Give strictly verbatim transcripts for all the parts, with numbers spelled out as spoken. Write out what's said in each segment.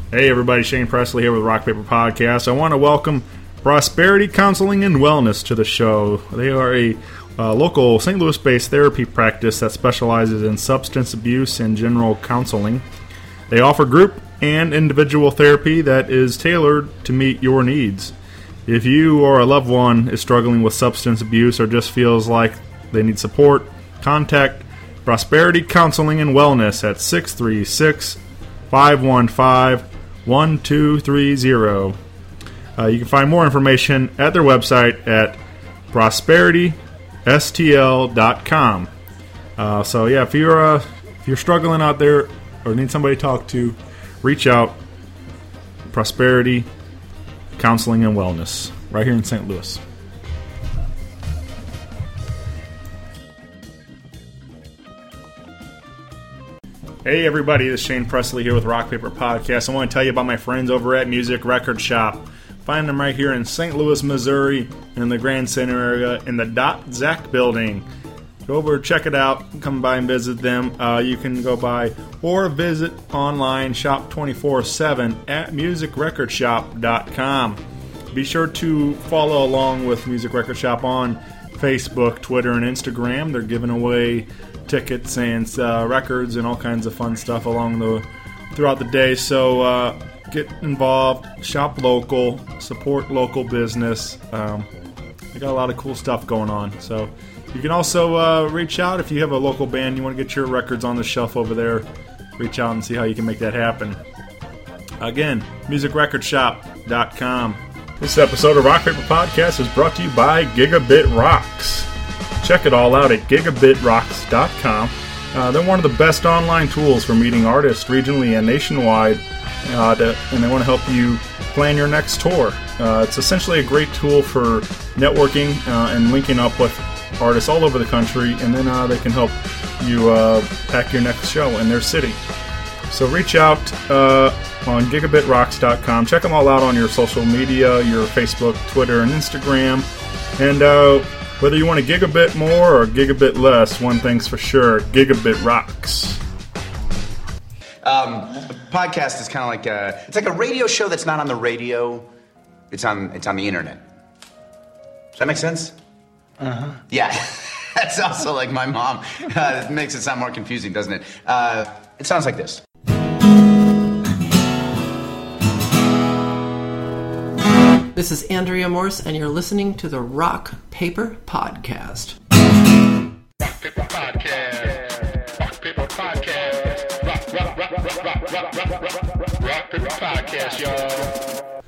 Hey everybody, Shane Presley here with Rock Paper Podcast. I want to welcome Prosperity Counseling and Wellness to the show. They are a uh, local Saint Louis-based therapy practice that specializes in substance abuse and general counseling. They offer group and individual therapy that is tailored to meet your needs. If you or a loved one is struggling with substance abuse or just feels like they need support, contact Prosperity Counseling and Wellness at six three six, five one five, one two three zero. Uh, you can find more information at their website at prosperity s t l dot com. Uh, so yeah, if you're uh, if you're struggling out there or need somebody to talk to, reach out. Prosperity Counseling and Wellness, right here in Saint Louis. Hey everybody, this is Shane Presley here with Rock Paper Podcast. I want to tell you about my friends over at Music Record Shop. Find them right here in Saint Louis, Missouri, in the Grand Center area, in the Dot Zack building. Go over, check it out, come by and visit them. Uh, you can go by or visit online, shop twenty-four seven at music record shop dot com. Be sure to follow along with Music Record Shop on Facebook, Twitter, and Instagram. They're giving away tickets and uh, records and all kinds of fun stuff along the throughout the day. So uh, get involved, shop local, support local business. Um, they got a lot of cool stuff going on. So you can also uh, reach out if you have a local band you want to get your records on the shelf over there. Reach out and see how you can make that happen. Again, music record shop dot com. This episode of Rock Paper Podcast is brought to you by Gigabit Rocks. Check it all out at gigabit rocks dot com. Uh, they're one of the best online tools for meeting artists regionally and nationwide, uh, to, and they want to help you plan your next tour. Uh, it's essentially a great tool for networking uh, and linking up with artists all over the country, and then uh, they can help you uh, pack your next show in their city. So reach out uh, on gigabit rocks dot com. Check them all out on your social media, your Facebook, Twitter, and Instagram. And uh, whether you want a gigabit more or a gigabit less, one thing's for sure, Gigabit rocks. Um, a podcast is kind of like a, it's like a radio show that's not on the radio. It's on, it's on the internet. Does that make sense? Uh-huh. Yeah. That's also like my mom. Uh, it makes it sound more confusing, doesn't it? Uh, it sounds like this. This is Andrea Morse, and you're listening to the Rock Paper Podcast. Rock Paper Podcast. Rock Paper Podcast. Rock, rock, rock, rock, rock, rock, rock, rock, rock Paper Podcast, y'all.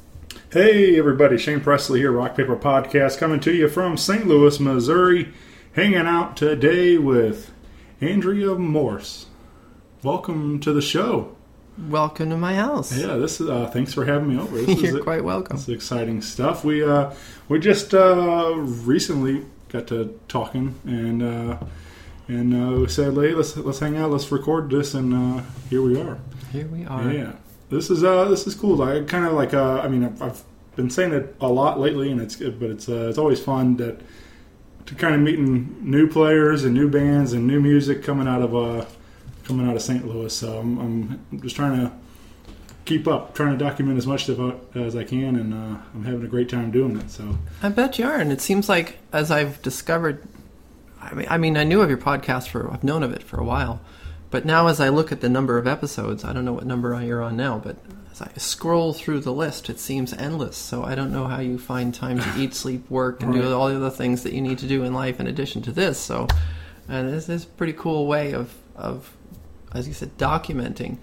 Hey everybody, Shane Presley here, Rock Paper Podcast, coming to you from Saint Louis, Missouri. Hanging out today with Andrea Morse. Welcome to the show. Welcome to my house. Yeah, this is. Uh, thanks for having me over. This You're is quite welcome. This is exciting stuff. We uh, we just uh, recently got to talking, and uh, and uh, we said, "Hey, let's let's hang out, let's record this," and uh, here we are. Here we are. Yeah, this is uh, this is cool. I kind of like. Uh, I mean, I've, I've been saying it a lot lately, and it's but it's uh, it's always fun that to kind of meeting new players and new bands and new music coming out of uh, coming out of Saint Louis. So I'm, I'm just trying to keep up, trying to document as much of it as I can, and uh, I'm having a great time doing it. So I bet you are, and it seems like, as I've discovered, I mean, I mean, I knew of your podcast for, I've known of it for a while, but now as I look at the number of episodes, I don't know what number you're on now, but as I scroll through the list, it seems endless. So I don't know how you find time to eat, sleep, work, and right. do all the other things that you need to do in life in addition to this. So, and this is a pretty cool way of of as you said, documenting.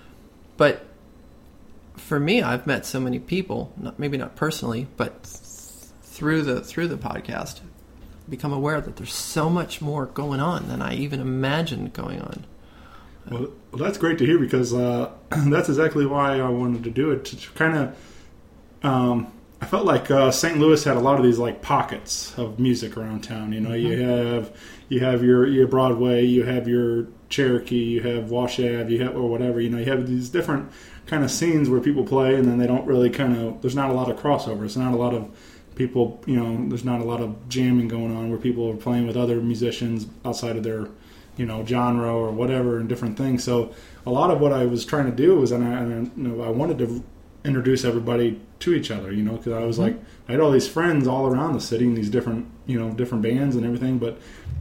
But for me, I've met so many people, not, maybe not personally, but through the through the podcast, become aware that there's so much more going on than I even imagined going on. Well, well that's great to hear, because uh, that's exactly why I wanted to do it, to kind of, um, I felt like uh, Saint Louis had a lot of these like pockets of music around town. You know, mm-hmm. you have you have your, your Broadway, you have your Cherokee, you have Wash Ave, you have, or whatever, you know, you have these different kind of scenes where people play, and then they don't really kind of, there's not a lot of crossover. It's not a lot of people, you know, there's not a lot of jamming going on where people are playing with other musicians outside of their you know, genre or whatever and different things. So a lot of what I was trying to do was, and I, and I, you know, I wanted to introduce everybody to each other, you know, because I was mm-hmm. like, I had all these friends all around the city in these different, you know, different bands and everything, but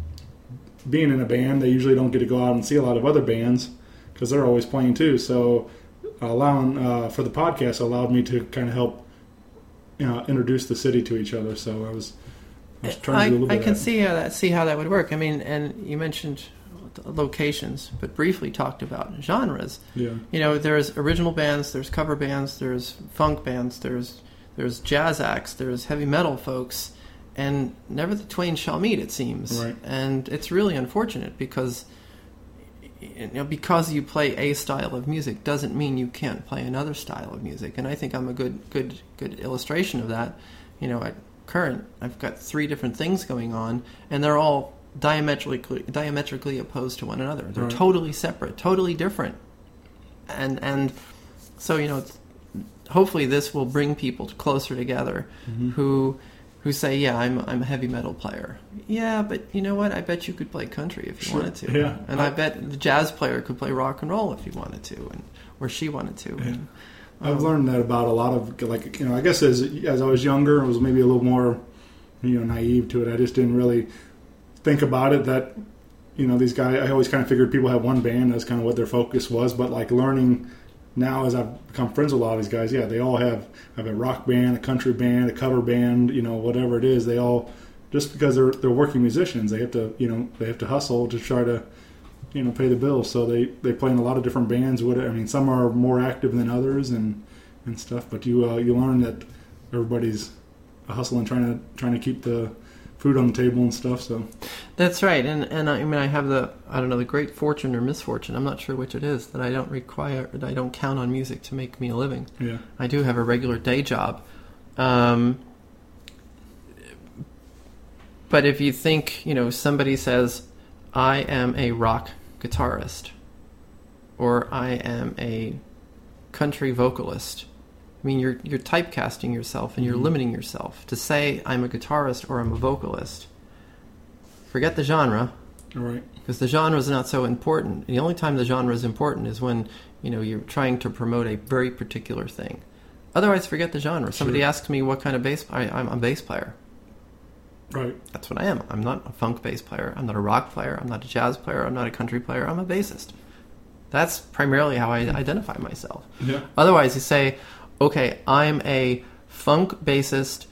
being in a band, they usually don't get to go out and see a lot of other bands because they're always playing too. So allowing uh, for the podcast allowed me to kind of help, you know, introduce the city to each other. So I was, I was trying I, to do a little I bit can of that. see how that see how that would work. I mean, and you mentioned locations, but briefly talked about genres. Yeah. You know, there's original bands, there's cover bands, there's funk bands, there's there's jazz acts, there's heavy metal folks, and never the twain shall meet, it seems. Right. And it's really unfortunate because you know, because you play a style of music doesn't mean you can't play another style of music. And I think I'm a good good good illustration of that. You know, at current, I've got three different things going on, and they're all diametrically diametrically opposed to one another. They're right. totally separate, totally different. And and so, you know, it's, hopefully this will bring people closer together mm-hmm. who who say, yeah, I'm I'm a heavy metal player. Yeah, but you know what? I bet you could play country if you sure. wanted to. Yeah. And I, I bet the jazz player could play rock and roll if he wanted to, and or she wanted to. Yeah. And, I've um, learned that about a lot of, like, you know, I guess as as I was younger, I was maybe a little more, you know, naive to it. I just didn't really think about it that, you know, these guys, I always kind of figured people have one band. That's kind of what their focus was. But, like, learning now as I've become friends with a lot of these guys, yeah, they all have, have a rock band, a country band, a cover band, you know, whatever it is. They all, just because they're they're working musicians, they have to, you know, they have to hustle to try to, you know, pay the bills. So they, they play in a lot of different bands. What I mean, some are more active than others and, and stuff. But you uh, you learn that everybody's hustling, trying to trying to keep the food on the table and stuff. So that's right. And and I mean, I have the I don't know the great fortune or misfortune. I'm not sure which it is that I don't require. That I don't count on music to make me a living. Yeah, I do have a regular day job. Um, but if you think, you know, somebody says, I am a rock guitarist, or I am a country vocalist. I mean, you're you're typecasting yourself and you're mm-hmm. limiting yourself. To say I'm a guitarist or I'm a vocalist, forget the genre, right? Because the genre is not so important. The only time the genre is important is when, you know, you're trying to promote a very particular thing. Otherwise, forget the genre. Somebody sure. asks me what kind of bass. I, I'm a bass player. Right. That's what I am. I'm not a funk bass player. I'm not a rock player. I'm not a jazz player. I'm not a country player. I'm a bassist. That's primarily how I identify myself. Yeah. Otherwise, you say, okay, I'm a funk bassist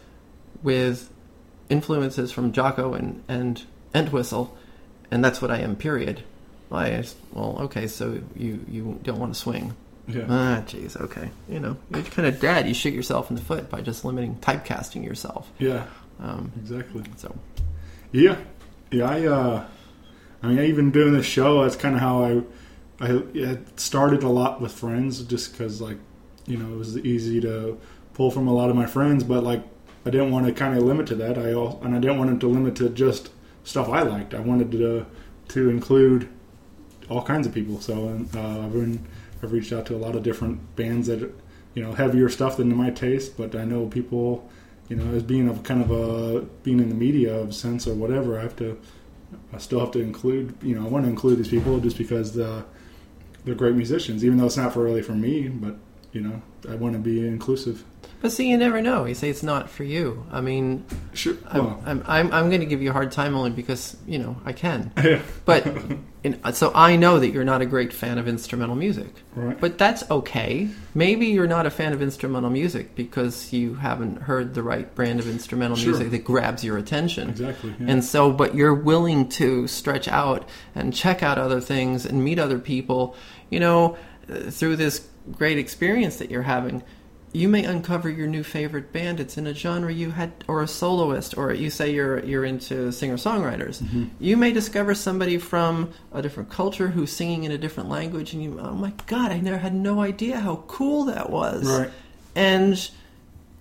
with influences from Jocko and, and Entwistle, and that's what I am, period. I, well, okay, so you, you don't want to swing. Yeah. Ah, jeez, okay. You know, you're kind of dead. You shoot yourself in the foot by just limiting, typecasting yourself. Yeah, um, exactly. So, yeah. Yeah, I, uh, I mean, even doing this show, that's kind of how I, I it started a lot with friends, just because, like, you know, it was easy to pull from a lot of my friends, but, like, I didn't want to kind of limit to that. I also, and I didn't want it to limit to just stuff I liked. I wanted to to include all kinds of people. So uh, I've been I've reached out to a lot of different bands that, you know, heavier stuff than my taste, but I know people, you know, as being of kind of a being in the media of sense or whatever, I have to I still have to include, you know, I want to include these people just because uh, they're great musicians, even though it's not for really for me, but, you know, I want to be inclusive. But see, you never know. You say it's not for you. I mean, sure. Well. I'm, I'm I'm going to give you a hard time only because, you know, I can. Yeah. But in, so I know that you're not a great fan of instrumental music. Right. But that's okay. Maybe you're not a fan of instrumental music because you haven't heard the right brand of instrumental sure. music that grabs your attention. Exactly. Yeah. And so, but you're willing to stretch out and check out other things and meet other people, you know, through this great experience that you're having. You may uncover your new favorite band. It's in a genre you had, or a soloist, or you say you're you're into singer-songwriters. Mm-hmm. You may discover somebody from a different culture who's singing in a different language, and you, oh my God, I never had no idea how cool that was. Right. And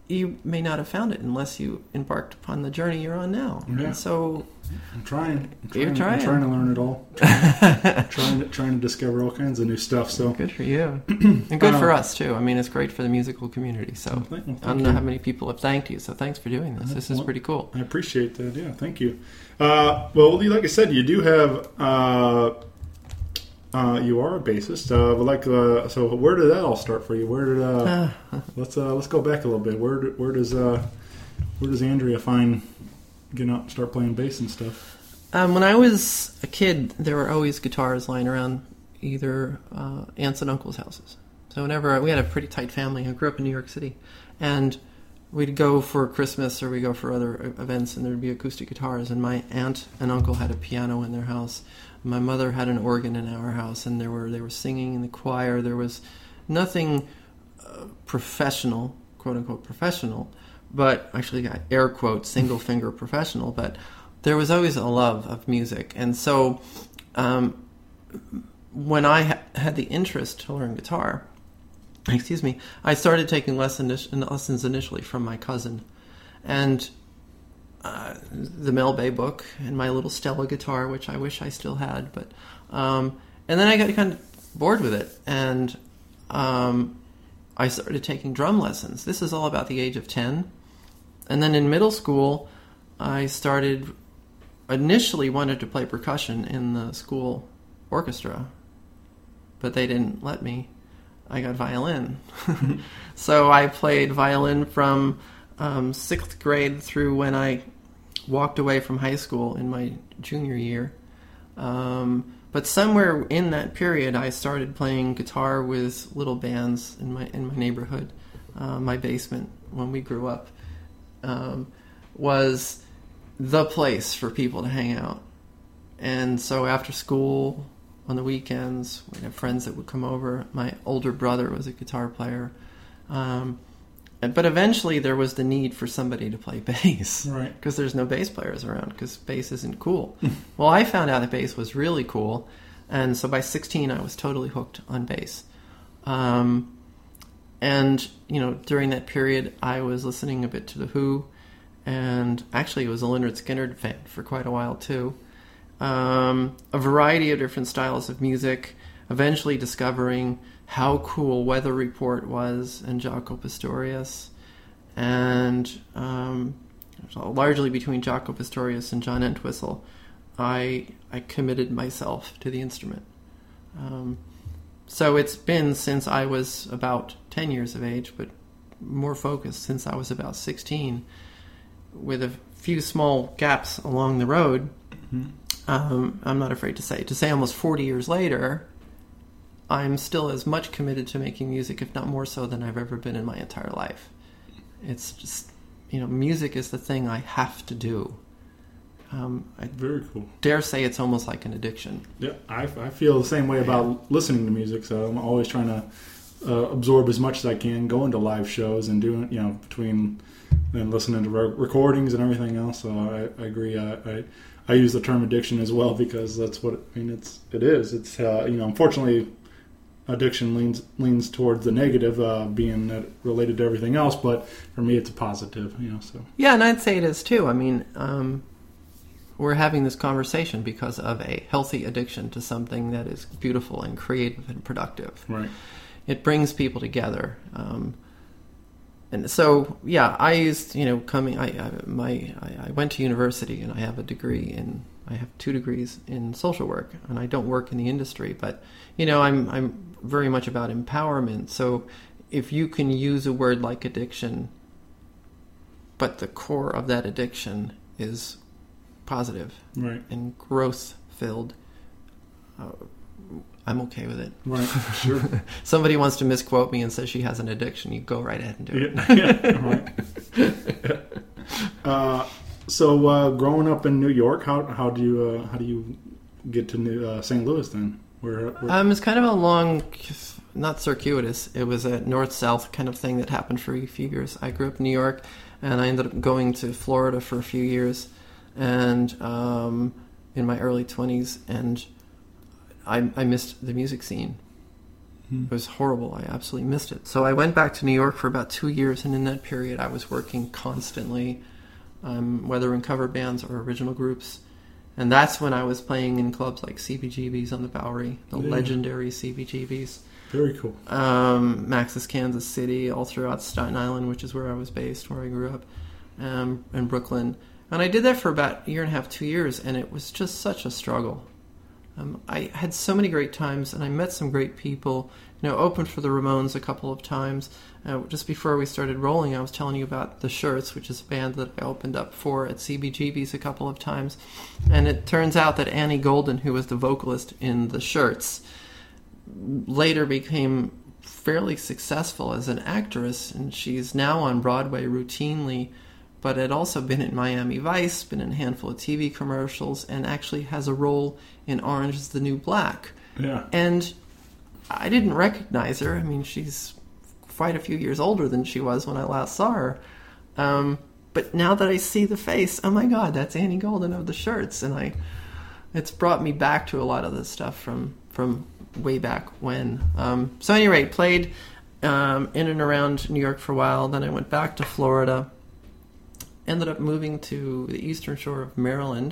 you may not have found it unless you embarked upon the journey you're on now. Yeah. And so I'm trying. I'm trying. You're trying. I'm trying to learn it all. Trying, trying to trying to discover all kinds of new stuff. So good for you, and good for Uh, us too. I mean, it's great for the musical community. So Well, thank- well, I thank don't know you. how many people have thanked you. So thanks for doing this. This is Well, pretty cool. I appreciate that. Yeah, thank you. Uh, well, like I said, you do have. Uh, uh, you are a bassist. Uh, but like, uh, so where did that all start for you? Where did uh, let's uh, let's go back a little bit. Where do- where does uh, where does Andrea find getting out and start playing bass and stuff? Um, when I was a kid, there were always guitars lying around either uh, aunts and uncles' houses. So whenever we had a pretty tight family, I grew up in New York City, and we'd go for Christmas or we'd go for other events, and there'd be acoustic guitars. And my aunt and uncle had a piano in their house. My mother had an organ in our house, and there were they were singing in the choir. There was nothing uh, professional, quote unquote professional, but actually got air quotes, single finger professional, but there was always a love of music. And so um, when I ha- had the interest to learn guitar, excuse me, I started taking lessons, lessons initially from my cousin. And uh, the Mel Bay book and my little Stella guitar, which I wish I still had. But um, and then I got kind of bored with it. And um, I started taking drum lessons. This is all about the age of ten. And then in middle school, I started... initially wanted to play percussion in the school orchestra, but they didn't let me. I got violin. So I played violin from um, sixth grade through when I walked away from high school in my junior year. Um, but somewhere in that period, I started playing guitar with little bands in my in my neighborhood. Uh, my basement, when we grew up, um, was the place for people to hang out. And so after school, on the weekends, we'd have friends that would come over. My older brother was a guitar player. Um, but eventually there was the need for somebody to play bass. Right. Because there's no bass players around, because bass isn't cool. Well, I found out that bass was really cool. And so by sixteen, I was totally hooked on bass. Um, and, you know, during that period, I was listening a bit to The Who. And actually, it was a Lynyrd Skynyrd fan for quite a while, too. Um, a variety of different styles of music, eventually discovering how cool Weather Report was and Jaco Pastorius. And um, largely between Jaco Pastorius and John Entwistle, I, I committed myself to the instrument. Um, so it's been since I was about ten years of age, but more focused since I was about sixteen, with a few small gaps along the road. Mm-hmm. Um, I'm not afraid to say, to say almost forty years later, I'm still as much committed to making music, if not more so, than I've ever been in my entire life. It's just, you know, music is the thing I have to do. Um, I Very cool. dare say it's almost like an addiction. Yeah, I, I feel the same way about listening to music, so I'm always trying to uh, absorb as much as I can, going to live shows and doing, you know, between and listening to re- recordings and everything else. So I, I agree. I, I I use the term addiction as well, because that's what I mean. It's it is. It's uh, you know, unfortunately, addiction leans leans towards the negative, uh, being that related to everything else. But for me, it's a positive. You know, so Yeah, and I'd say it is too. I mean, um, we're having this conversation because of a healthy addiction to something that is beautiful and creative and productive. right. It brings people together. Um, and so, yeah, I used, you know, coming, I, I my, I, I went to university, and I have a degree in, I have two degrees in social work, and I don't work in the industry, but, you know, I'm, I'm very much about empowerment. So if you can use a word like addiction, but the core of that addiction is positive Right. and growth-filled, uh, I'm okay with it. Right. Sure. Somebody wants to misquote me and says she has an addiction, you go right ahead and do it. Yeah, yeah, right. uh, so, uh, growing up in New York, how how do you uh, how do you get to New, uh, Saint Louis then? Where, where... Um, it's kind of a long, not circuitous. It was a north-south kind of thing that happened for a few years. I grew up in New York, and I ended up going to Florida for a few years, and um, in my early twenties, and I, I missed the music scene. It was horrible. I absolutely missed it. So I went back to New York for about two years, and in that period I was working constantly, um, whether in cover bands or original groups. And that's when I was playing in clubs like C B G B's on the Bowery, the yeah. legendary C B G B's. Very cool. Um, Max's Kansas City, all throughout Staten Island, which is where I was based, where I grew up, um, in Brooklyn. And I did that for about a year and a half, two years, and it was just such a struggle. Um, I had so many great times, and I met some great people. You know, opened for the Ramones a couple of times. Uh, just before we started rolling, I was telling you about the Shirts, which is a band that I opened up for at C B G B's a couple of times. And it turns out that Annie Golden, who was the vocalist in the Shirts, later became fairly successful as an actress, and she's now on Broadway routinely, but had also been in Miami Vice, been in a handful of T V commercials, and actually has a role in Orange is the New Black. Yeah. And I didn't recognize her. I mean, she's quite a few years older than she was when I last saw her. Um, but now that I see the face, oh my God, that's Annie Golden of the Shirts. And I, it's brought me back to a lot of this stuff from, from way back when. Um, so at any rate, played um, in and around New York for a while. Then I went back to Florida. Ended up moving to the eastern shore of Maryland.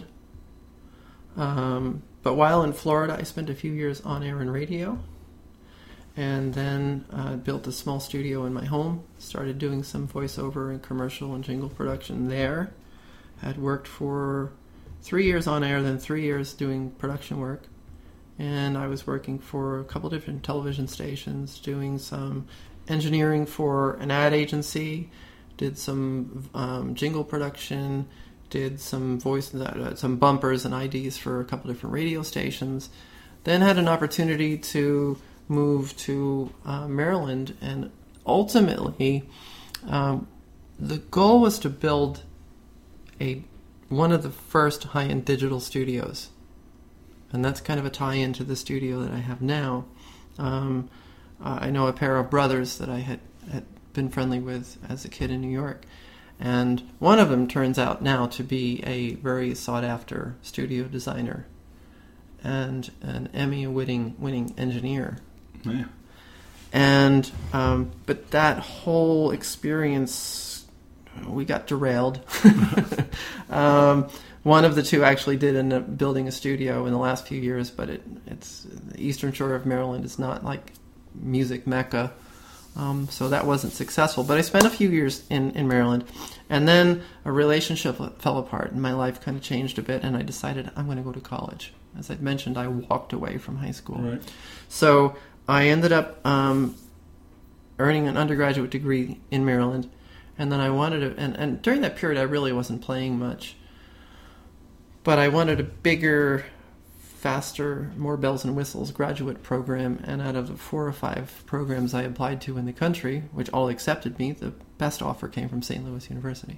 Um, but while in Florida, I spent a few years on air and radio. And then uh, built a small studio in my home. Started doing some voiceover and commercial and jingle production there. Had worked for three years on air, then three years doing production work. And I was working for a couple different television stations, doing some engineering for an ad agency, did some um, jingle production, did some voice, uh, some bumpers and I Ds for a couple different radio stations. Then had an opportunity to move to uh, Maryland, and ultimately um, the goal was to build a one of the first high-end digital studios, and that's kind of a tie-in to the studio that I have now. Um, uh, I know a pair of brothers that I had, had been friendly with as a kid in New York, and one of them turns out now to be a very sought-after studio designer and an Emmy-winning winning engineer. Yeah. And um, but that whole experience, we got derailed. um, one of the two actually did end up building a studio in the last few years, but it, it's the eastern shore of Maryland is not like music mecca, um, so that wasn't successful. But I spent a few years in, in Maryland, and then a relationship fell apart, and my life kind of changed a bit, and I decided I'm going to go to college. As I'd mentioned, I walked away from high school. Right. So I ended up um, earning an undergraduate degree in Maryland, and then I wanted to, and, and during that period I really wasn't playing much, but I wanted a bigger, faster, more bells and whistles graduate program, and out of the four or five programs I applied to in the country, which all accepted me, the best offer came from Saint Louis University.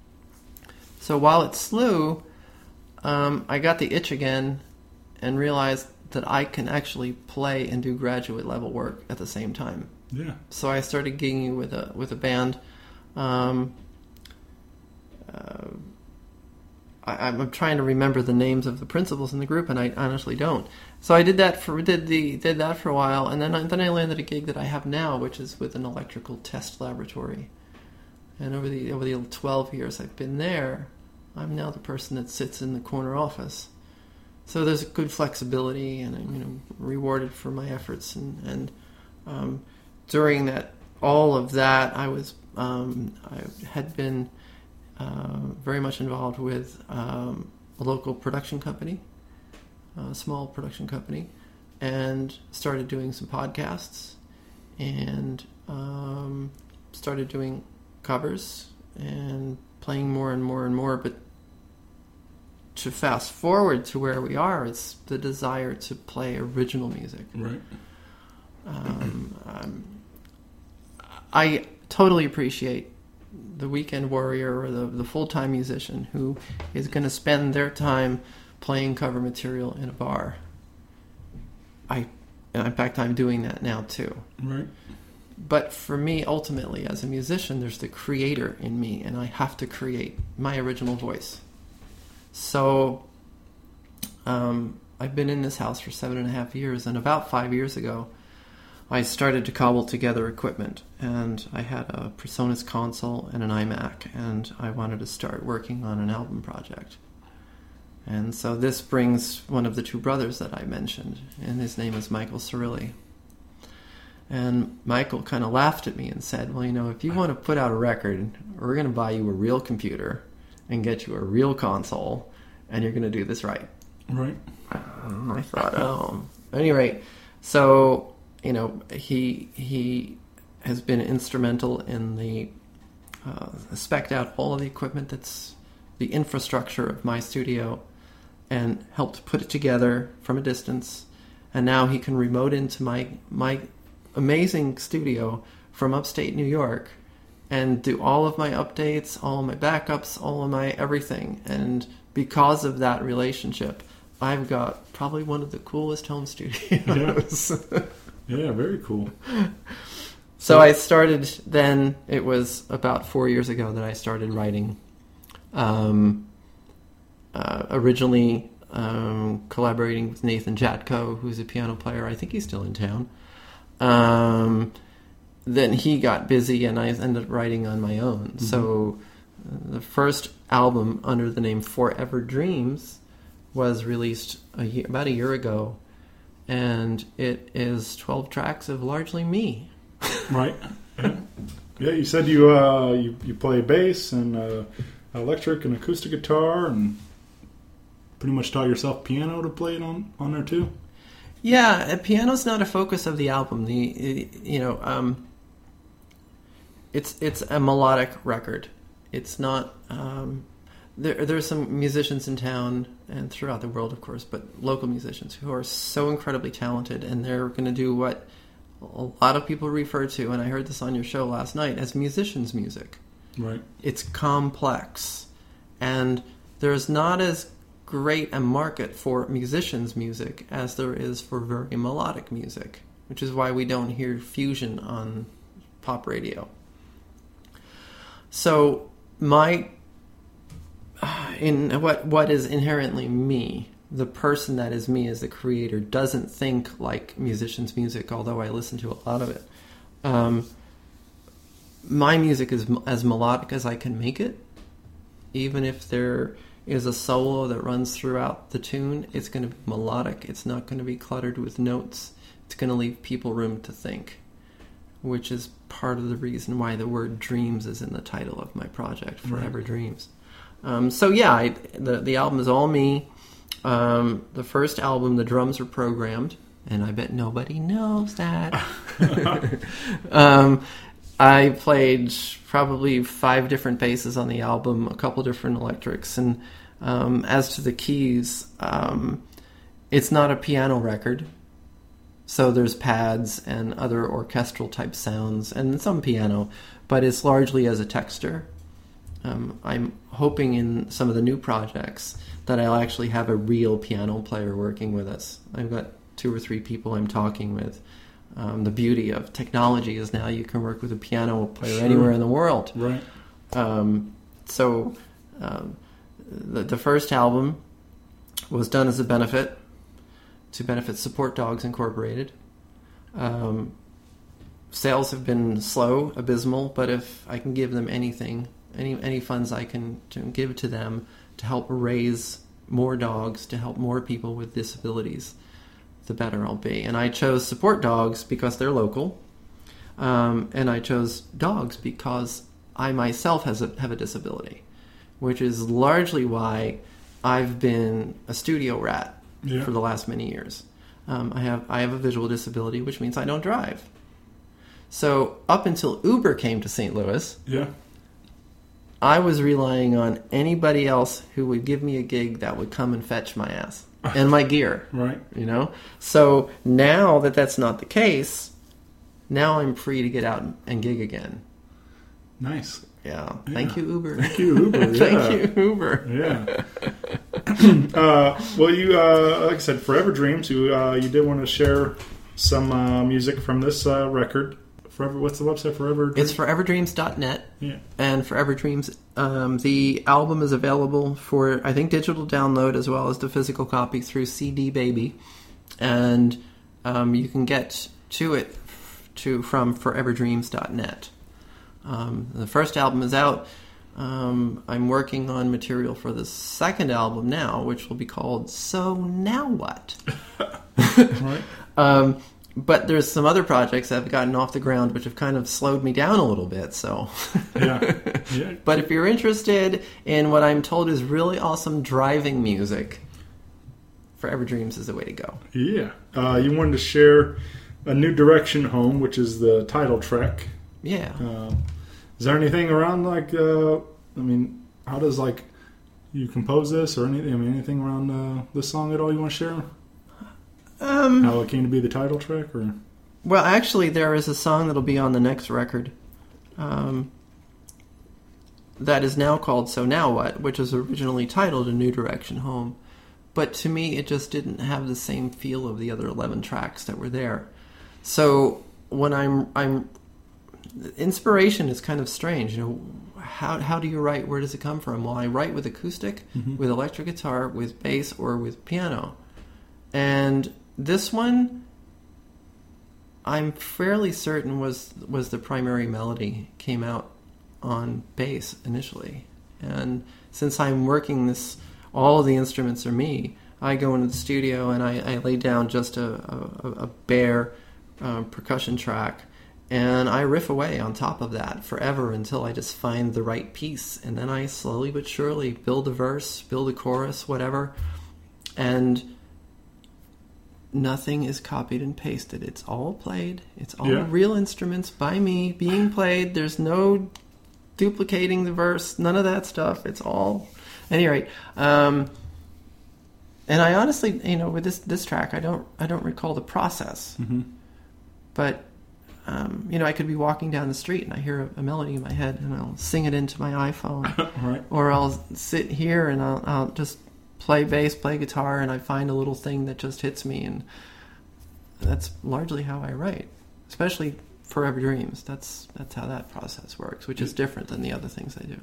So while at S L U, um, I got the itch again and realized that I can actually play and do graduate level work at the same time. Yeah. So I started gigging with a with a band. Um, uh, I, I'm trying to remember the names of the principals in the group, and I honestly don't. So I did that for did the did that for a while, and then I, then I landed a gig that I have now, which is with an electrical test laboratory. And over the over the twelve years I've been there, I'm now the person that sits in the corner office. So there's a good flexibility, and I'm, you know, rewarded for my efforts. And, and um, during that, all of that, I was um, I had been uh, very much involved with um, a local production company, a small production company, and started doing some podcasts, and um, started doing covers and playing more and more and more. But to fast forward to where we are, it's the desire to play original music. Right. Um, um, I totally appreciate the weekend warrior or the, the full-time musician who is going to spend their time playing cover material in a bar. I, in fact, I'm doing that now too. Right. But for me, ultimately, as a musician, there's the creator in me, and I have to create my original voice. So um, I've been in this house for seven and a half years, and about five years ago, I started to cobble together equipment, and I had a PreSonus console and an iMac, and I wanted to start working on an album project. And so this brings one of the two brothers that I mentioned, and his name is Michael Cirilli. And Michael kind of laughed at me and said, well, you know, if you want to put out a record, we're going to buy you a real computer and get you a real console, and you're going to do this right. Right. Um, I thought, oh. At any rate, so... You know, he he has been instrumental in the uh, spec'd out all of the equipment that's the infrastructure of my studio, and helped put it together from a distance. And now he can remote into my my amazing studio from upstate New York and do all of my updates, all of my backups, all of my everything. And because of that relationship, I've got probably one of the coolest home studios. Yeah. Yeah, very cool. So I started then, it was about four years ago that I started writing. Um, uh, originally um, collaborating with Nathan Jatko, who's a piano player. I think he's still in town. Um, then he got busy and I ended up writing on my own. Mm-hmm. So uh, the first album under the name Forever Dreams was released a year, about a year ago. And it is twelve tracks of largely me. Right. Yeah. Yeah, you said you uh, you, you play bass and uh, electric and acoustic guitar, and pretty much taught yourself piano to play it on, on there too. Yeah, piano's not a focus of the album. The you know, um, it's it's a melodic record. It's not. Um, There, there are some musicians in town and throughout the world, of course, but local musicians who are so incredibly talented, and they're going to do what a lot of people refer to, and I heard this on your show last night, as musicians' music. Right. It's complex, and there's not as great a market for musicians' music as there is for very melodic music, which is why we don't hear fusion on pop radio. So my... in what what is inherently me, the person that is me as the creator doesn't think like musicians' music, although I listen to a lot of it. Um, my music is as melodic as I can make it. Even if there is a solo that runs throughout the tune, it's going to be melodic. It's not going to be cluttered with notes. It's going to leave people room to think, which is part of the reason why the word dreams is in the title of my project, Forever Right. Dreams. Um, so yeah, I, the the album is all me. Um, the first album, the drums were programmed, and I bet nobody knows that. um, I played probably five different basses on the album, a couple different electrics, and um, as to the keys, um, it's not a piano record. So there's pads and other orchestral type sounds, and some piano, but it's largely as a texture. Um, I'm hoping in some of the new projects that I'll actually have a real piano player working with us. I've got two or three people I'm talking with. Um, the beauty of technology is now you can work with a piano player sure. anywhere in the world. Right. Um, so um, the, the first album was done as a benefit to benefit Support Dogs Incorporated. Um, sales have been slow, abysmal, but if I can give them anything... Any any funds I can to give to them to help raise more dogs, to help more people with disabilities, the better I'll be. And I chose Support Dogs because they're local, um, and I chose dogs because I myself has a, have a disability, which is largely why I've been a studio rat yeah. for the last many years. Um, I have I have a visual disability, which means I don't drive. So up until Uber came to Saint Louis. Yeah. I was relying on anybody else who would give me a gig that would come and fetch my ass and my gear. Right. You know? So now that that's not the case, now I'm free to get out and gig again. Nice. Yeah. yeah. Thank you, Uber. Thank you, Uber. Yeah. Thank you, Uber. Yeah. uh, well, you, uh, like I said, Forever Dreams, you, uh, you did want to share some uh, music from this uh, record. Forever, what's the website? Forever Dreams? It's forever dreams dot net. Yeah. And Forever Dreams, um, the album is available for, I think, digital download as well as the physical copy through C D Baby. And um, you can get to it to from forever dreams dot net. Um, the first album is out. Um, I'm working on material for the second album now, which will be called So Now What? Right. Um, but there's some other projects that have gotten off the ground which have kind of slowed me down a little bit. So, Yeah. Yeah. But if you're interested in what I'm told is really awesome driving music, Forever Dreams is the way to go. Yeah. Uh, you wanted to share A New Direction Home, which is the title track. Yeah. Uh, is there anything around, like, uh, I mean, how does, like, you compose this or anything? I mean, anything around uh, this song at all you want to share? Um, How it came to be the title track? Or well, actually, there is a song that'll be on the next record um, that is now called So Now What, which was originally titled A New Direction Home. But to me, it just didn't have the same feel of the other eleven tracks that were there. So when I'm, I'm, inspiration is kind of strange. You know, how how do you write? Where does it come from? Well, I write with acoustic, Mhm. with electric guitar, with bass, or with piano. And this one, I'm fairly certain was was the primary melody, came out on bass initially. And since I'm working this, all of the instruments are me. I go into the studio and I, I lay down just a, a, a bare uh, percussion track, and I riff away on top of that forever until I just find the right piece. And then I slowly but surely build a verse, build a chorus, whatever. And nothing is copied and pasted. It's all played. It's all Yeah. real instruments by me being played. There's no duplicating the verse. None of that stuff. It's all... At any rate, um, and I honestly, you know, with this this track, I don't I don't recall the process. mm-hmm. But, um, you know, I could be walking down the street and I hear a, a melody in my head and I'll sing it into my iPhone. Right. Or I'll sit here and I'll, I'll just play bass, play guitar, and I find a little thing that just hits me. And that's largely how I write, especially Forever Dreams. That's, that's how that process works, which is different than the other things I do.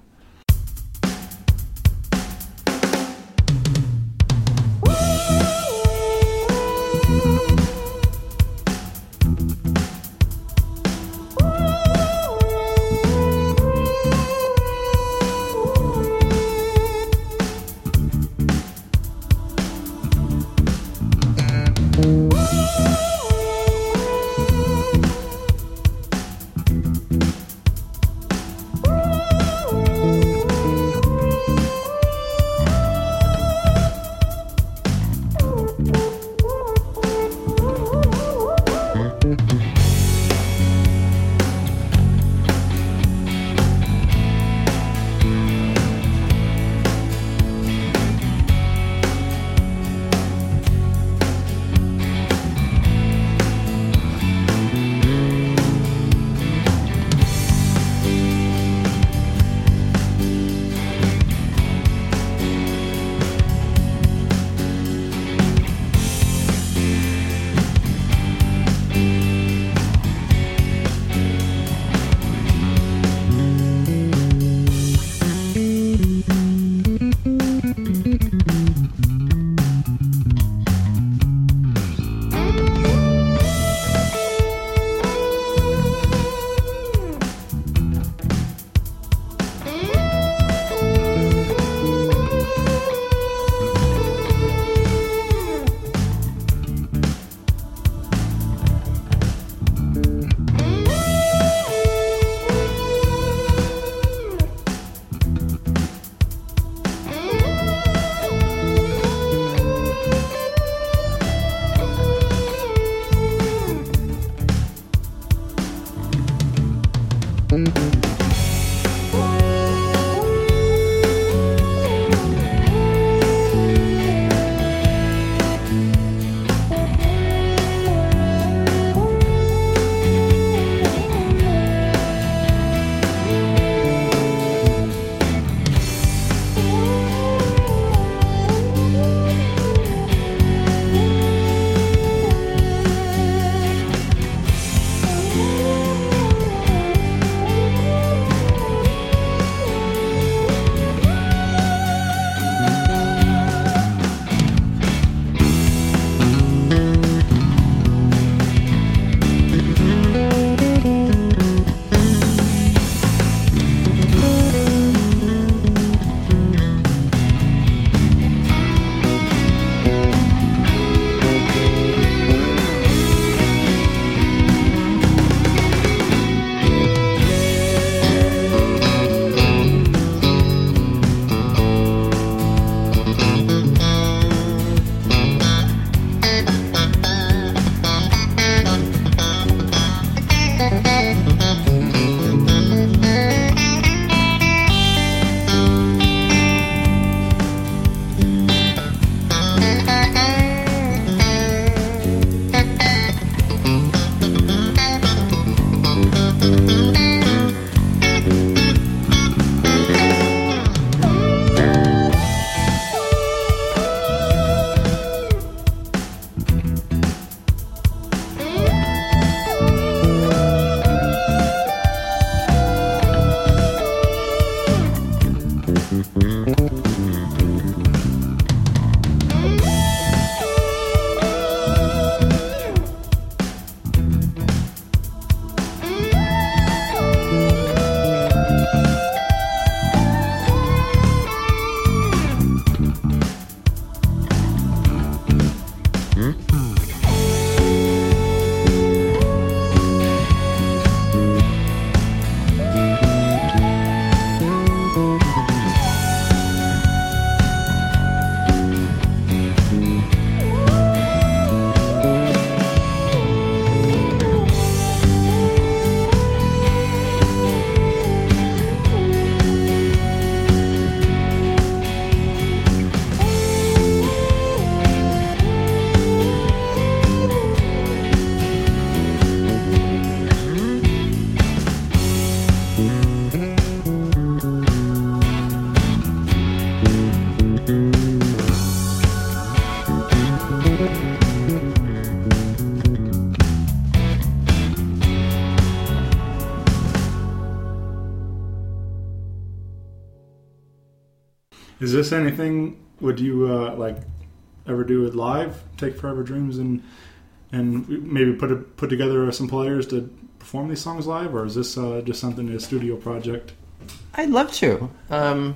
Is this anything? Would you uh, like ever do it live? Take Forever Dreams and and maybe put a, put together some players to perform these songs live, or is this uh, just something a studio project? I'd love to. Um,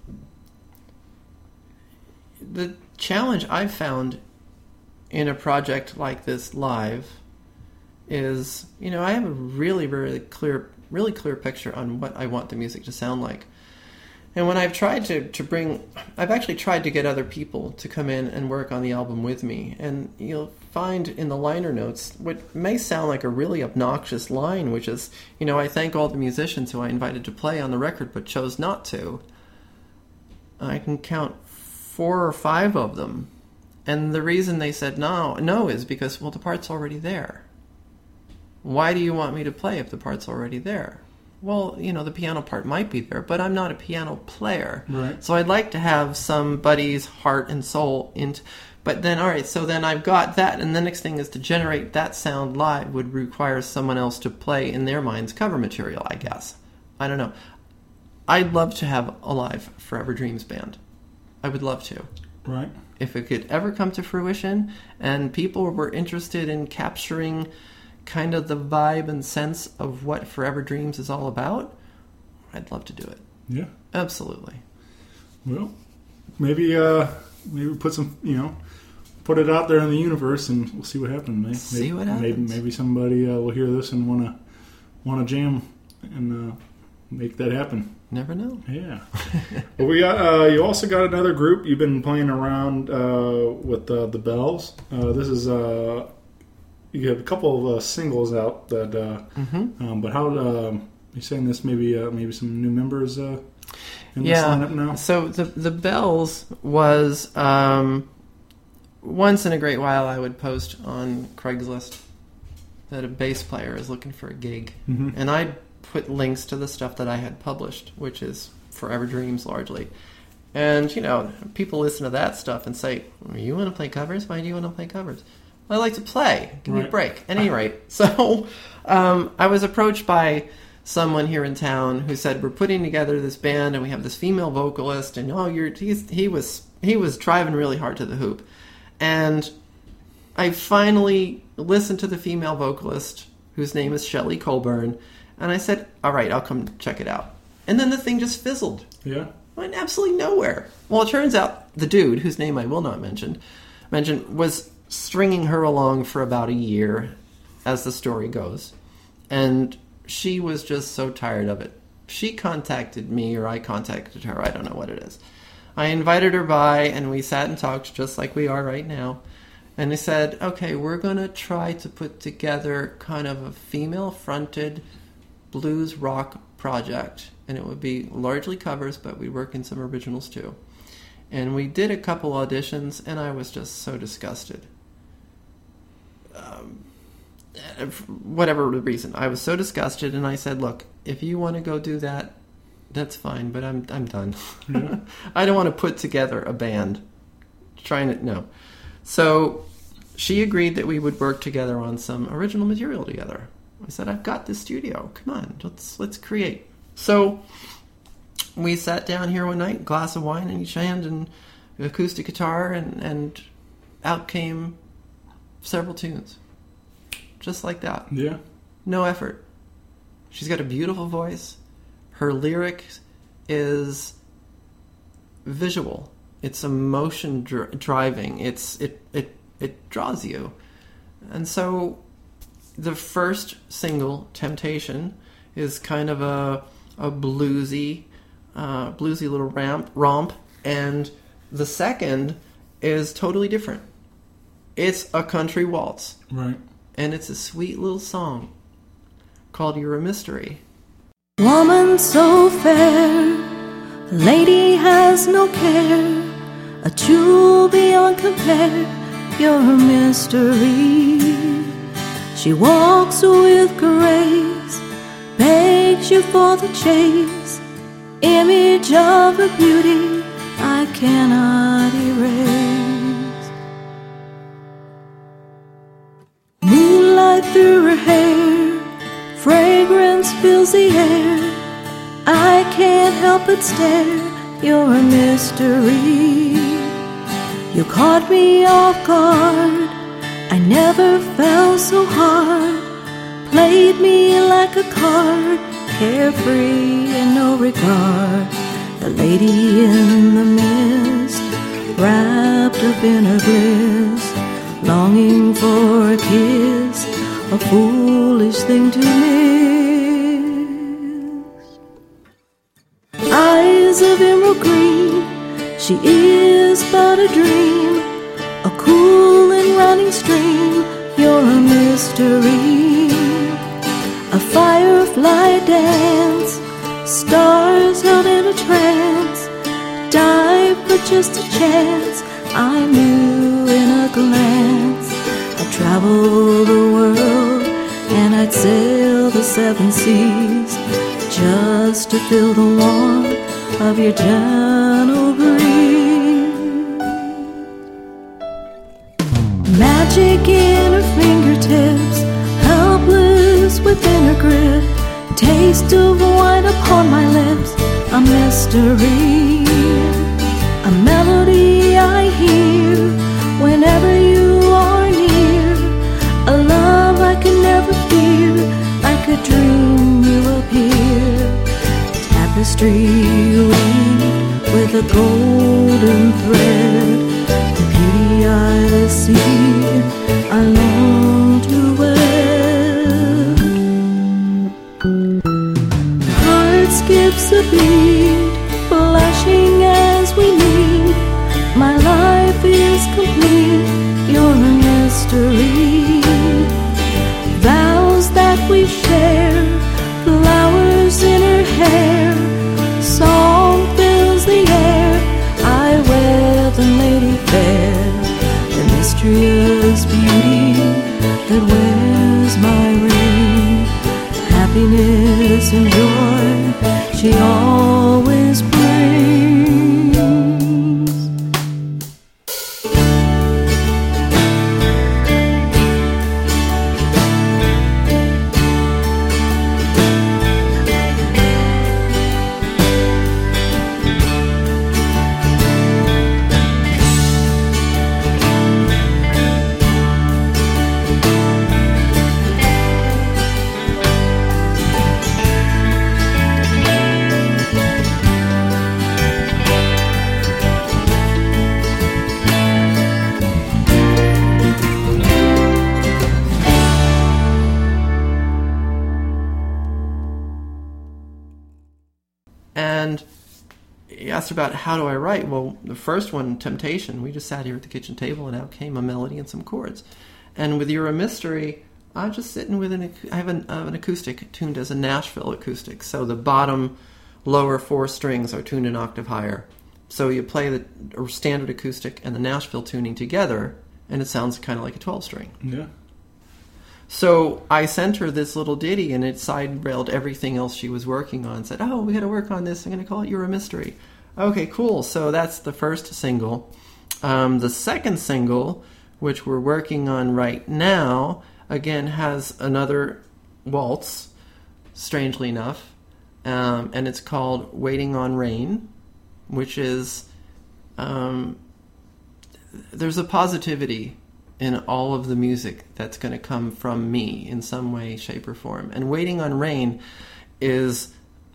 the challenge I've found in a project like this live is, you know, I have a really, really clear, really clear picture on what I want the music to sound like. And when I've tried to, to bring, I've actually tried to get other people to come in and work on the album with me. And you'll find in the liner notes what may sound like a really obnoxious line, which is, you know, I thank all the musicians who I invited to play on the record but chose not to. I can count four or five of them. And the reason they said no, no is because, well, the part's already there. Why do you want me to play if the part's already there? Well, you know, the piano part might be there, but I'm not a piano player. Right. So I'd like to have somebody's heart and soul into... But then, all right, so then I've got that, and the next thing is to generate that sound live would require someone else to play, in their minds, cover material, I guess. I don't know. I'd love to have a live Forever Dreams band. I would love to. Right. If it could ever come to fruition, and people were interested in capturing kind of the vibe and sense of what Forever Dreams is all about, I'd love to do it. Yeah. Absolutely. Well, maybe uh, maybe put some, you know, put it out there in the universe, and we'll see what happens. Maybe, See what maybe, happens. Maybe somebody uh, will hear this and want to want to jam and uh, make that happen. Never know. Yeah. Well, we got. Uh, you also got another group. You've been playing around uh, with uh, the Bells. Uh, this is. Uh, you have a couple of uh, singles out that. Uh, Mm-hmm. um, but how? Uh, you saying this? Maybe uh, maybe some new members uh, in this Yeah. lineup now. So the the Bells was um, once in a great while I would post on Craigslist that a bass player is looking for a gig, Mhm. and I'd put links to the stuff that I had published, which is Forever Dreams largely. And, you know, people listen to that stuff and say, you want to play covers? Why do you want to play covers? Well, I like to play. Give me a Right. break. At any rate, so um, I was approached by someone here in town who said, we're putting together this band and we have this female vocalist, and oh, you're he's, he was he was driving really hard to the hoop. And I finally listened to the female vocalist, whose name is Shelley Colburn, and I said, all right, I'll come check it out. And then the thing just fizzled. Yeah. Went absolutely nowhere. Well, it turns out the dude, whose name I will not mention, mention was stringing her along for about a year, as the story goes. And she was just so tired of it. She contacted me, or I contacted her, I don't know what it is. I invited her by, and we sat and talked just like we are right now. And they said, okay, we're going to try to put together kind of a female-fronted blues rock project. And it would be largely covers, but we'd work in some originals too. And we did a couple auditions, and I was just so disgusted. Um, whatever the reason, I was so disgusted, and I said, look, if you want to go do that, that's fine, but I'm I'm done. Yeah. I don't want to put together a band. Trying to, no. So she agreed that we would work together on some original material together. I said, I've got this studio. Come on, let's let's create. So we sat down here one night, glass of wine in each hand and acoustic guitar, and, and out came several tunes. Just like that. Yeah. No effort. She's got a beautiful voice. Her lyric is visual. It's emotion dri- driving. It's it, it it draws you. And so the first single, Temptation, is kind of a a bluesy, uh, bluesy little ramp, romp, and the second is totally different. It's a country waltz, Right. and it's a sweet little song called You're a Mystery. Woman so fair, the lady has no care, a jewel beyond compare, you're a mystery. She walks with grace, begs you for the chase, image of her beauty I cannot erase. Moonlight through her hair, fragrance fills the air, I can't help but stare, you're a mystery. You caught me off guard, I never fell so hard. Played me like a card, carefree and no regard. The lady in the mist, wrapped up in her bliss, longing for a kiss, a foolish thing to miss. Eyes of emerald green, she is but a dream, a cool and running stream, you're a mystery. A firefly dance, stars held in a trance, dive for just a chance, I'm you in a glance. I'd travel the world and I'd sail the seven seas, just to feel the warmth of your gentle breeze. Magic in her fingertips, helpless within her grip, taste of wine upon my lips, a mystery, a melody I hear whenever you are near, a love I can never fear, like a dream you appear, tapestry you weave with a golden thread, the beauty I see I long to wed. Heart skips a beat, flashing as we meet, my life is complete, you're a mystery. Vows that we share, flowers in her hair, song fills the air, I wear the lady fair, the mysterious beauty that wears my ring, happiness and joy she always brings. And you asked about how do I write. Well, the first one, Temptation, we just sat here at the kitchen table and out came a melody and some chords. And with You're a Mystery, I'm just sitting with an, I have an, uh, an acoustic tuned as a Nashville acoustic. So the bottom lower four strings are tuned an octave higher. So you play the standard acoustic and the Nashville tuning together, and it sounds kind of like a twelve string. Yeah. So I sent her this little ditty, and it side-railed everything else she was working on. Said, oh, we got to work on this. I'm going to call it You're a Mystery. Okay, cool. So that's the first single. Um, the second single, which we're working on right now, again, has another waltz, strangely enough. Um, and it's called Waiting on Rain, which is... Um, there's a positivity in all of the music that's going to come from me in some way, shape, or form. And Waiting on Rain is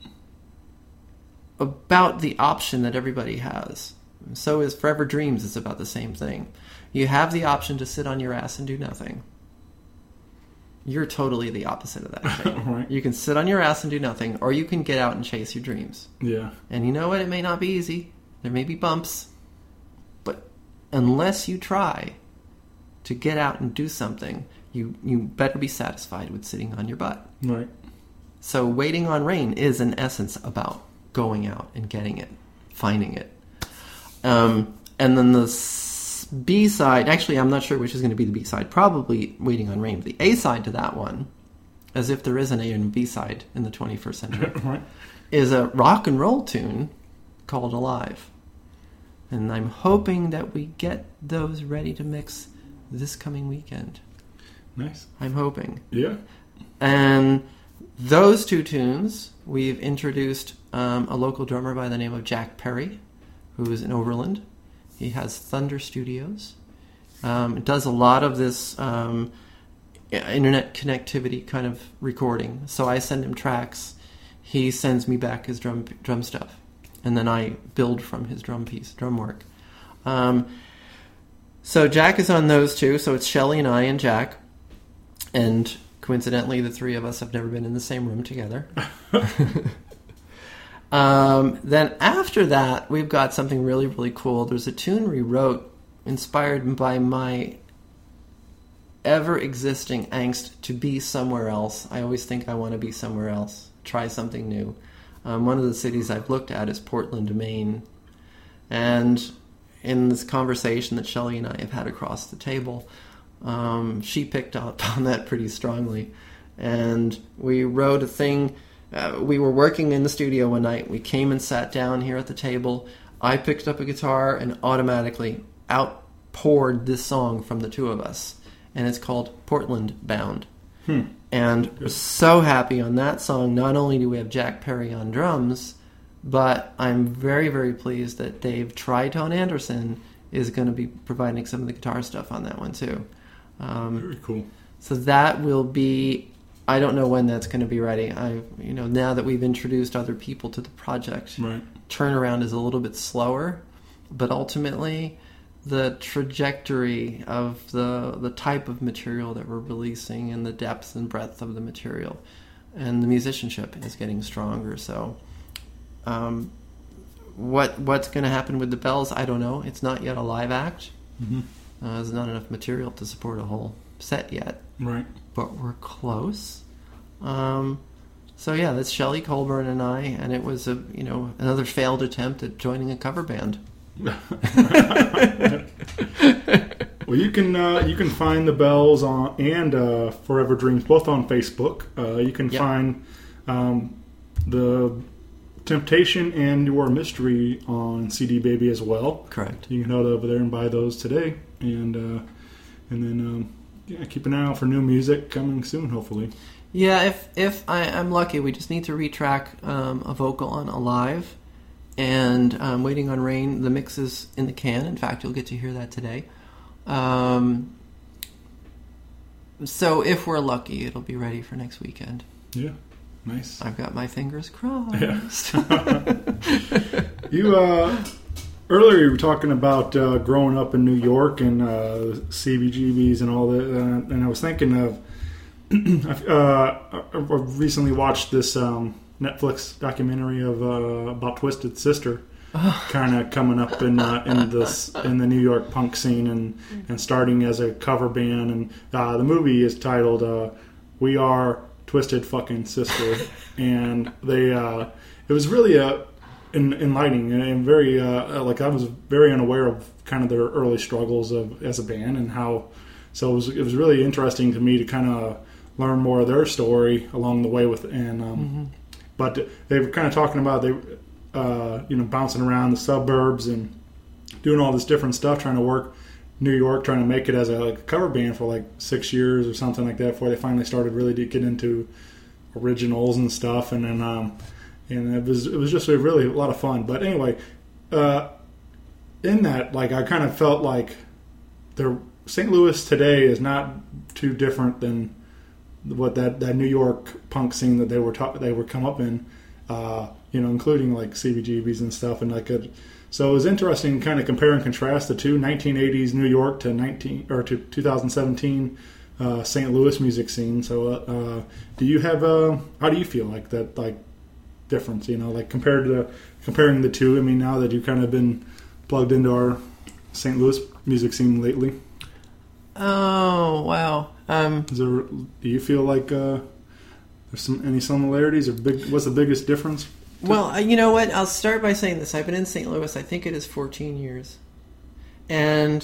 about the option that everybody has. So is Forever Dreams. It's about the same thing. You have the option to sit on your ass and do nothing. You're totally the opposite of that. Right. You can sit on your ass and do nothing, or you can get out and chase your dreams. Yeah. And you know what? It may not be easy. There may be bumps. But unless you try to get out and do something, you, you better be satisfied with sitting on your butt. Right. So Waiting on Rain is, in essence, about going out and getting it, finding it. Um, and then the s- B-side, actually, I'm not sure which is going to be the B-side, probably Waiting on Rain. The A-side to that one, as if there is an A and B-side in the twenty-first century, Right. is a rock and roll tune called Alive. And I'm hoping that we get those ready to mix this coming weekend. Nice. I'm hoping. Yeah. And those two tunes, we've introduced um, a local drummer by the name of Jack Perry, who is in Overland. He has Thunder Studios. Um, does a lot of this um, internet connectivity kind of recording. So I send him tracks. He sends me back his drum drum stuff. And then I build from his drum piece, drum work. Um, so Jack is on those two. So it's Shelley and I and Jack. And coincidentally, the three of us have never been in the same room together. um, then after that, we've got something really, really cool. There's a tune we wrote inspired by my ever-existing angst to be somewhere else. I always think I want to be somewhere else, try something new. Um, one of the cities I've looked at is Portland, Maine. And in this conversation that Shelley and I have had across the table, um, she picked up on that pretty strongly. And we wrote a thing. Uh, we were working in the studio one night. We came and sat down here at the table. I picked up a guitar and automatically outpoured this song from the two of us. And it's called Portland Bound. Hmm. And we're so happy on that song. Not only do we have Jack Perry on drums, but I'm very, very pleased that Dave Tritone Anderson is going to be providing some of the guitar stuff on that one too. Um, very cool. So that will be, I don't know when that's going to be ready. I, you know, now that we've introduced other people to the project, right. turnaround is a little bit slower, but ultimately the trajectory of the the type of material that we're releasing and the depth and breadth of the material and the musicianship is getting stronger. So um, what what's going to happen with the bells, I don't know. It's not yet a live act. Mm-hmm. Uh, there's not enough material to support a whole set yet. Right. But we're close. Um, so yeah, that's Shelley Colburn and I, and it was a you know another failed attempt at joining a cover band. Well, you can uh, you can find the Bells on and uh, Forever Dreams both on Facebook. Uh, you can yep. find um, the Temptation and Your Mystery on C D Baby as well. Correct. You can head over there and buy those today, and uh, and then um, yeah, keep an eye out for new music coming soon, hopefully. Yeah, if if I, I'm lucky, we just need to retrack um, a vocal on Alive. And I'm waiting on Rain. The mix is in the can. In fact, you'll get to hear that today. Um, so if we're lucky, it'll be ready for next weekend. Yeah, nice. I've got my fingers crossed. Yeah. you uh, earlier you were talking about uh, growing up in New York and uh, C B G Bs and all that, uh, and I was thinking of. uh, I recently watched this. Um, Netflix documentary of uh, about Twisted Sister, oh. kind of coming up in uh, in this in the New York punk scene and, and starting as a cover band. And uh, the movie is titled uh, "We Are Twisted Fucking Sister," and they uh, it was really uh, en- enlightening and very uh, like I was very unaware of kind of their early struggles of as a band and how. So it was it was really interesting to me to kind of learn more of their story along the way with and. Um, mm-hmm. But they were kind of talking about they, uh, you know, bouncing around the suburbs and doing all this different stuff, trying to work New York, trying to make it as a, like, a cover band for like six years or something like that before they finally started really to get into originals and stuff. And then, um, and it was it was just a really a lot of fun. But anyway, uh, in that, like, I kind of felt like the Saint Louis today is not too different than. What that, that New York punk scene that they were ta- they were come up in, uh, you know, including like C B G Bs and stuff, and like a, so it was interesting, kind of compare and contrast the two nineteen eighties New York to nineteen or to two thousand seventeen uh, Saint Louis music scene. So, uh, do you have uh, how do you feel like that like difference? You know, like compared to comparing the two. I mean, now that you've kind of been plugged into our Saint Louis music scene lately. Oh wow. Um, Is there, do you feel like uh, there's some any similarities or big? What's the biggest difference? Well, you know what? I'll start by saying this. I've been in Saint Louis. I think it is fourteen years, and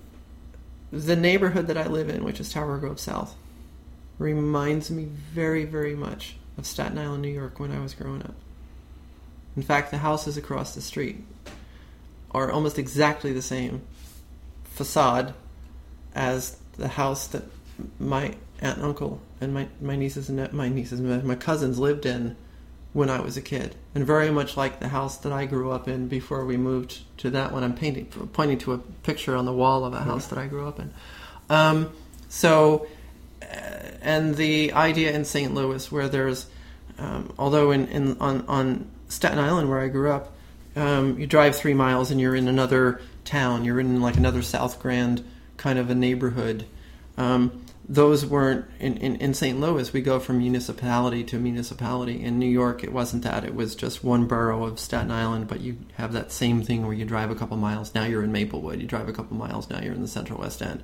the neighborhood that I live in, which is Tower Grove South, reminds me very, very much of Staten Island, New York, when I was growing up. In fact, the houses across the street are almost exactly the same facade as the house that my aunt and uncle and my, my nieces and ne- my nieces and my cousins lived in when I was a kid, and very much like the house that I grew up in before we moved to that one. I'm painting, pointing to a picture on the wall of a house that I grew up in. Um, so, uh, and the idea in Saint Louis where there's, um, although in, in on, on Staten Island where I grew up, um, you drive three miles and you're in another town. You're in like another South Grand kind of a neighborhood. Um, Those weren't, in, in, in Saint Louis, we go from municipality to municipality. In New York, it wasn't that. It was just one borough of Staten Island, but you have that same thing where you drive a couple miles, now you're in Maplewood. You drive a couple miles, now you're in the Central West End.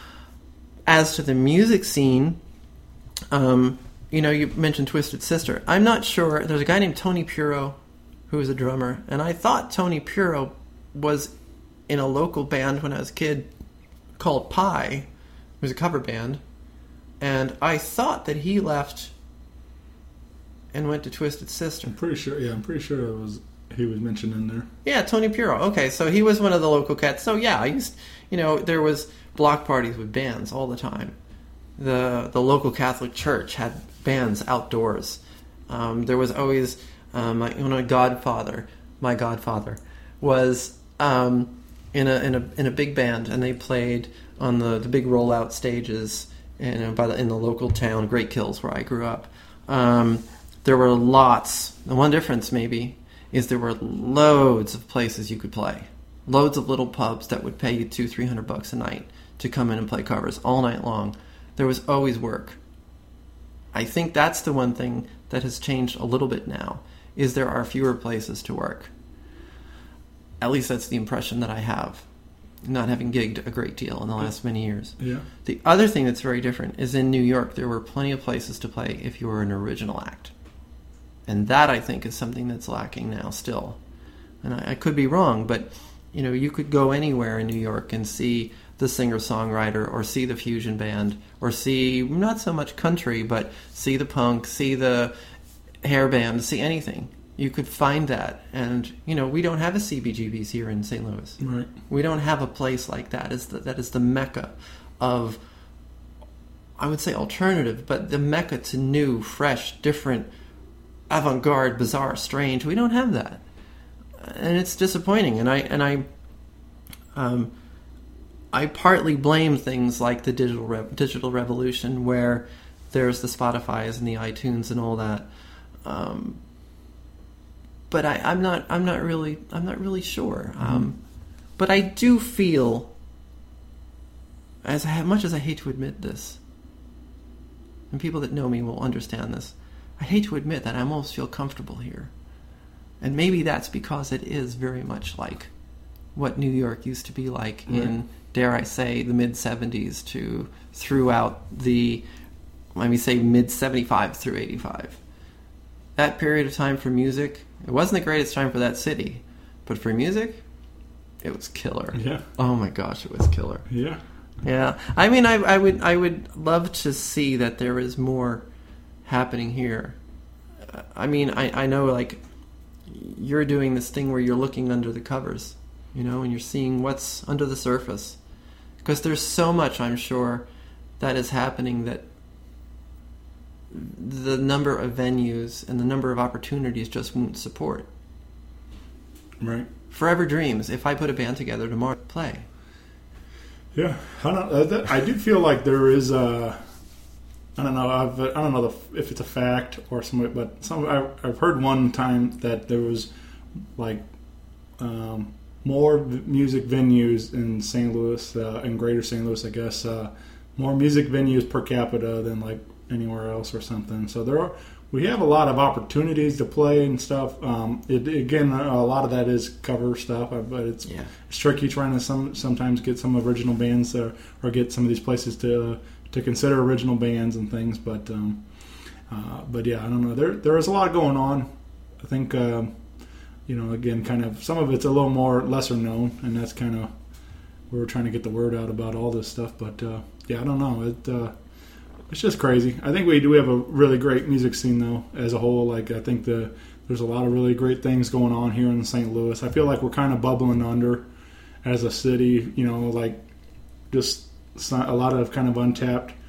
As to the music scene, um, you know, you mentioned Twisted Sister. I'm not sure. There's a guy named Tony Puro who was a drummer, and I thought Tony Puro was in a local band when I was a kid called Pie. It was a cover band. And I thought that he left and went to Twisted Sister. I'm pretty sure, yeah, I'm pretty sure it was he was mentioned in there. Yeah, Tony Puro. Okay, so he was one of the local cats. So yeah, I used, you know, there was block parties with bands all the time. The the local Catholic church had bands outdoors. Um, there was always, um, my, you know, Godfather, my godfather, was um, in a in a in a big band, and they played on the, the big rollout stages. In, by the, in the local town, Great Kills, where I grew up. Um, there were lots. The one difference, maybe, is there were loads of places you could play. Loads of little pubs that would pay you two, three hundred bucks a night to come in and play covers all night long. There was always work. I think that's the one thing that has changed a little bit now, is there are fewer places to work. At least that's the impression that I have, not having gigged a great deal in the last many years. Yeah. The other thing that's very different is in New York, there were plenty of places to play if you were an original act. And that, I think, is something that's lacking now still. And I, I could be wrong, but you know, you could go anywhere in New York and see the singer-songwriter, or see the fusion band, or see not so much country, but see the punk, see the hair band, see anything. You could find that. And, you know, we don't have a C B G B's here in Saint Louis. Right. We don't have a place like that. It's the, that is the mecca of, I would say alternative, but the mecca to new, fresh, different, avant-garde, bizarre, strange. We don't have that. And it's disappointing. And I, and I, um, I partly blame things like the digital rev- digital revolution, where there's the Spotify's and the iTunes and all that. Um, but I, I'm not. I'm not really. I'm not really sure. Mm-hmm. Um, but I do feel, as I, much as I hate to admit this, and people that know me will understand this, I hate to admit that I almost feel comfortable here, and maybe that's because it is very much like what New York used to be like mm-hmm. in, dare I say, the mid seventies to throughout the, let me say, mid seventy-five through eighty-five. That period of time for music, it wasn't the greatest time for that city, but for music, it was killer. Yeah. Oh my gosh, it was killer. Yeah. Yeah. I mean, I, I would, I would love to see that there is more happening here. I mean, I, I know, like, you're doing this thing where you're looking under the covers, you know, and you're seeing what's under the surface. Because there's so much, I'm sure, that is happening that the number of venues and the number of opportunities just won't support. Right. Forever Dreams, if I put a band together tomorrow, play. Yeah. I don't uh, that, I do feel like there is a, I don't know, I've, I don't know the, if it's a fact or something, but some I've, I've heard one time that there was like um, more music venues in Saint Louis, uh, in Greater Saint Louis, I guess, uh, more music venues per capita than like anywhere else or something. So there are, we have a lot of opportunities to play and stuff. Um, it, again, a lot of that is cover stuff, but it's yeah. it's tricky trying to some sometimes get some original bands or, or get some of these places to uh, to consider original bands and things. But um, uh, but yeah, I don't know. There there is a lot going on. I think um, you know, again, kind of some of it's a little more lesser known, and that's kind of we're trying to get the word out about all this stuff. But uh, yeah, I don't know. It. Uh, It's just crazy. I think we do have a really great music scene, though, as a whole. Like, I think the there's a lot of really great things going on here in Saint Louis. I feel like we're kind of bubbling under as a city, you know, like just a lot of kind of untapped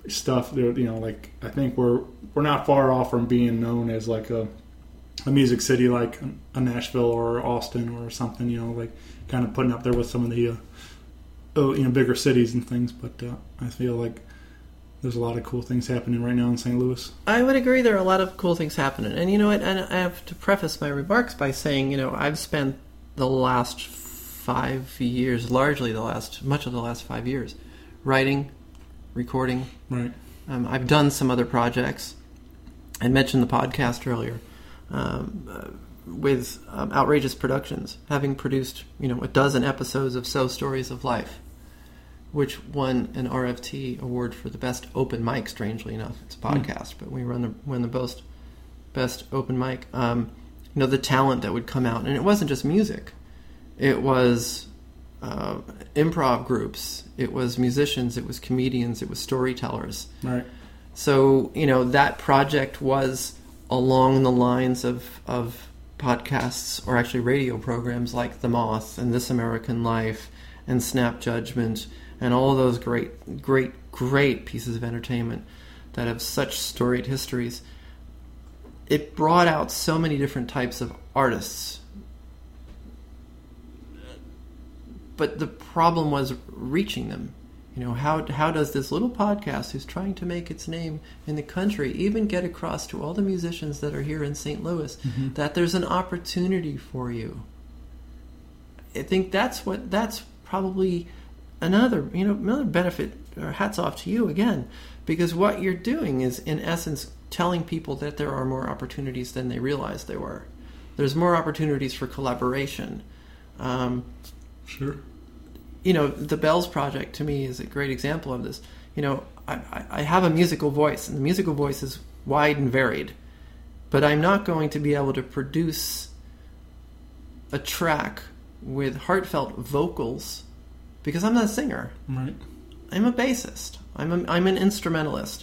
stuff. You know, like I think we're we're not far off from being known as like a a music city like a Nashville or Austin or something. You know, like kind of putting up there with some of the uh, oh, you know bigger cities and things. But uh, I feel like there's a lot of cool things happening right now in Saint Louis. I would agree. There are a lot of cool things happening, and you know what? And I have to preface my remarks by saying, you know, I've spent the last five years, largely the last, much of the last five years, writing, recording. Right. Um, I've done some other projects. I mentioned the podcast earlier um, uh, with um, Outrageous Productions, having produced, you know, a dozen episodes of So Stories of Life, which won an R F T award for the best open mic. Strangely enough, it's a podcast, mm. but we run the won the best best open mic. Um, you know, the talent that would come out, and it wasn't just music; it was uh, improv groups, it was musicians, it was comedians, it was storytellers. Right. So you know that project was along the lines of of podcasts, or actually radio programs like The Moth and This American Life and Snap Judgment. And all of those great, great, great pieces of entertainment that have such storied histories. It brought out so many different types of artists. But the problem was reaching them. You know, how how does this little podcast who's trying to make its name in the country even get across to all the musicians that are here in Saint Louis mm-hmm. that there's an opportunity for you? I think that's what that's probably Another, you know, another benefit, or hats off to you again, because what you're doing is, in essence, telling people that there are more opportunities than they realized there were. There's more opportunities for collaboration. Um, sure. You know, the Bells Project, to me, is a great example of this. You know, I, I have a musical voice, and the musical voice is wide and varied, but I'm not going to be able to produce a track with heartfelt vocals because I'm not a singer. Right. I'm a bassist. I'm a, I'm an instrumentalist.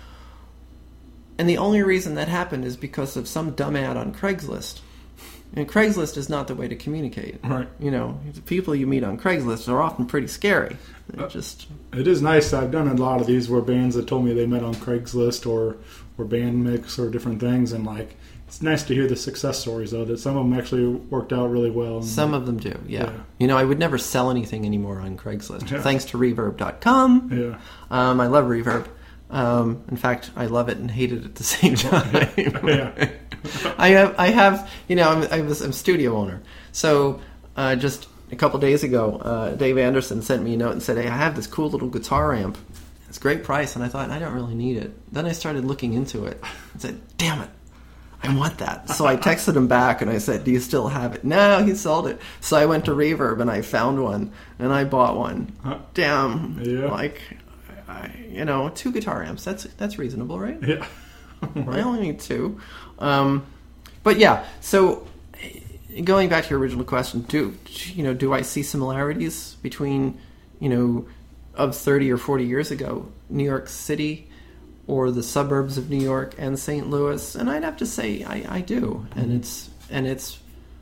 And the only reason that happened is because of some dumb ad on Craigslist. And Craigslist is not the way to communicate. Right. You know, the people you meet on Craigslist are often pretty scary. They're just It is nice. I've done a lot of these where bands that told me they met on Craigslist or or band mix or different things, and like it's nice to hear the success stories though, that some of them actually worked out really well. And, some of them do, yeah. yeah. You know, I would never sell anything anymore on Craigslist, yeah. thanks to Reverb dot com. Yeah. Um, I love Reverb. Um, in fact, I love it and hate it at the same time. yeah. I have, I have, you know, I'm, I'm, I'm a studio owner. So uh, just a couple days ago, uh, Dave Anderson sent me a note and said, hey, I have this cool little guitar amp. It's a great price. And I thought, I don't really need it. Then I started looking into it and said, damn it, I want that. So I texted him back and I said, do you still have it? No, he sold it. So I went to Reverb and I found one and I bought one. Huh? Damn. Yeah. Like, I, you know, two guitar amps. That's that's reasonable, right? Yeah. I only need two. Um, but yeah, so going back to your original question, do you know, do I see similarities between, you know, of thirty or forty years ago, New York City or the suburbs of New York and Saint Louis? And I'd have to say I, I do. And mm-hmm. it's and it's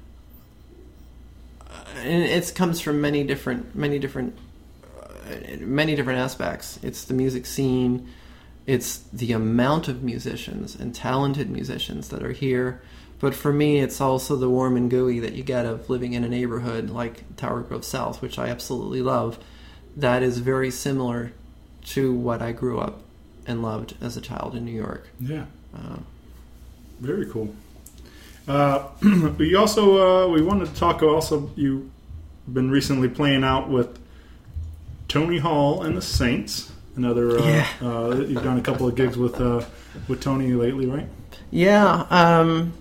and it comes from many different many different uh, many different aspects. It's the music scene. It's the amount of musicians and talented musicians that are here. But for me, it's also the warm and gooey that you get of living in a neighborhood like Tower Grove South, which I absolutely love. That is very similar to what I grew up and loved as a child in New York. Yeah. Uh, Very cool. Uh, we also, uh, we wanted to talk also, you've been recently playing out with Tony Hall and the Saints. Another, uh, yeah. uh, you've done a couple of gigs with uh, with Tony lately, right? Yeah. Um,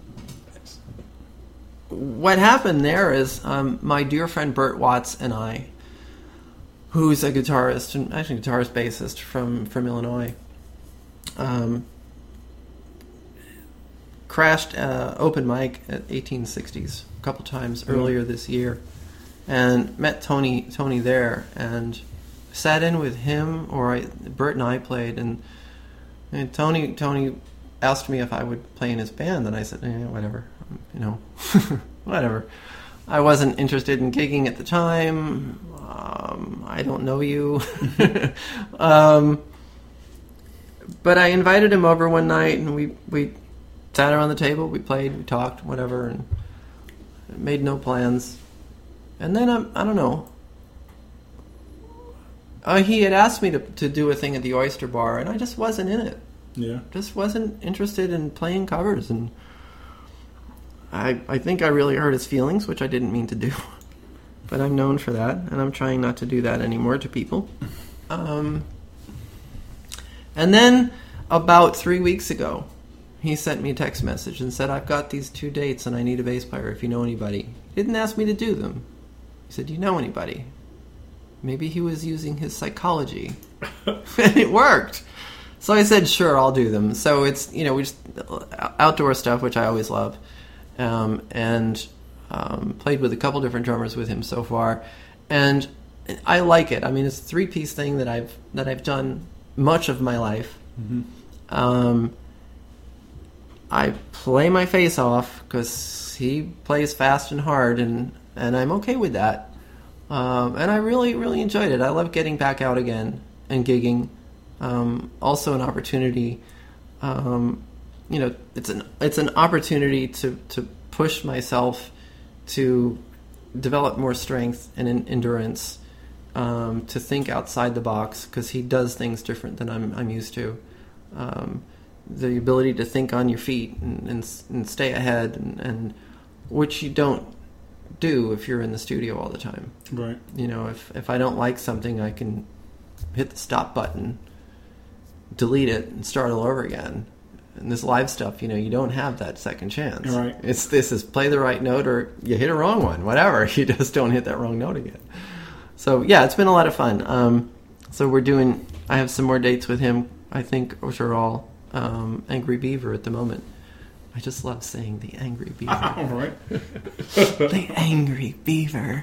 what happened there is um, my dear friend Bert Watts and I, who's a guitarist, and actually guitarist bassist from, from Illinois, um, crashed uh, open mic at eighteen sixties a couple times mm-hmm. earlier this year, and met Tony Tony there, and sat in with him, or I, Bert and I played, and, and Tony Tony asked me if I would play in his band, and I said, eh, whatever, you know, whatever. I wasn't interested in gigging at the time. Um, I don't know you. um, but I invited him over one night, and we, we sat around the table, we played, we talked, whatever, and made no plans. And then, um, I don't know, uh, he had asked me to, to do a thing at the Oyster Bar, and I just wasn't in it. Yeah. Just wasn't interested in playing covers, and I I think I really hurt his feelings, which I didn't mean to do. But I'm known for that, and I'm trying not to do that anymore to people. Um, and then, about three weeks ago, he sent me a text message and said, I've got these two dates and I need a bass player if you know anybody. He didn't ask me to do them. He said, do you know anybody? Maybe he was using his psychology. And it worked. So I said, sure, I'll do them. So it's, you know, we just outdoor stuff, which I always love. Um, and um, played with a couple different drummers with him so far. And I like it. I mean, it's a three-piece thing that I've that I've done much of my life. Mm-hmm. Um, I play my face off because he plays fast and hard, and, and I'm okay with that. Um, and I really, really enjoyed it. I love getting back out again and gigging. Um, also an opportunity, um, you know, it's an it's an opportunity to, to push myself to develop more strength and en- endurance, um, to think outside the box, because he does things different than I'm I'm used to. Um, the ability to think on your feet and, and, and stay ahead, and, and which you don't do if you're in the studio all the time. Right. You know, if if I don't like something, I can hit the stop button, delete it, and start all over again. And this live stuff, you know, you don't have that second chance. Right. It's this is play the right note or you hit a wrong one, whatever. You just don't hit that wrong note again. So yeah, it's been a lot of fun. Um, so we're doing. I have some more dates with him, I think, which are all um, Angry Beaver at the moment. I just love saying the Angry Beaver. All right. The Angry Beaver.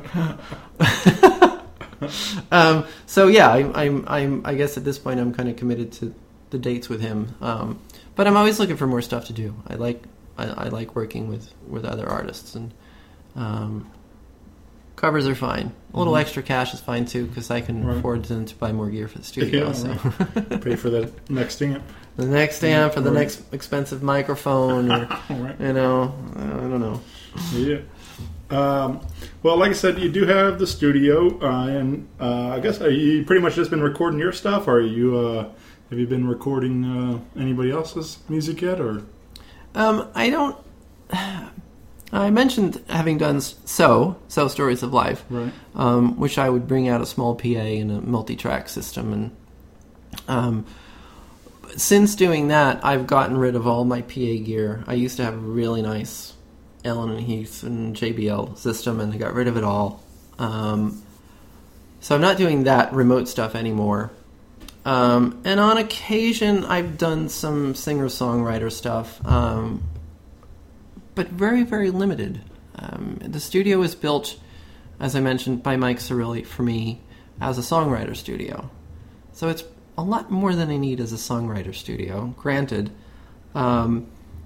um, so yeah, I'm, I'm, I'm, I guess at this point I'm kind of committed to the dates with him. Um, but I'm always looking for more stuff to do. I like, I, I like working with, with other artists, and um, covers are fine. A little mm-hmm. extra cash is fine too, because I can right. afford to, to buy more gear for the studio. Yeah, so. right. Pay for the next amp. The next amp, or the right. next expensive microphone, or right. you know, I don't know. Yeah. Um, well, like I said, you do have the studio, uh, and uh, I guess uh, you pretty much just been recording your stuff. Or are you uh, have you been recording uh, anybody else's music yet? Or um, I don't. I mentioned having done so so Stories of Life, right? Um, which I would bring out a small P A and a multi-track system, and um, since doing that, I've gotten rid of all my P A gear. I used to have a really nice Allen and Heath and J B L system, and I got rid of it all. Um, so I'm not doing that remote stuff anymore. Um, and on occasion, I've done some singer-songwriter stuff, um, but very, very limited. Um, the studio was built, as I mentioned, by Mike Cirilli for me as a songwriter studio. So it's a lot more than I need as a songwriter studio, granted. Um,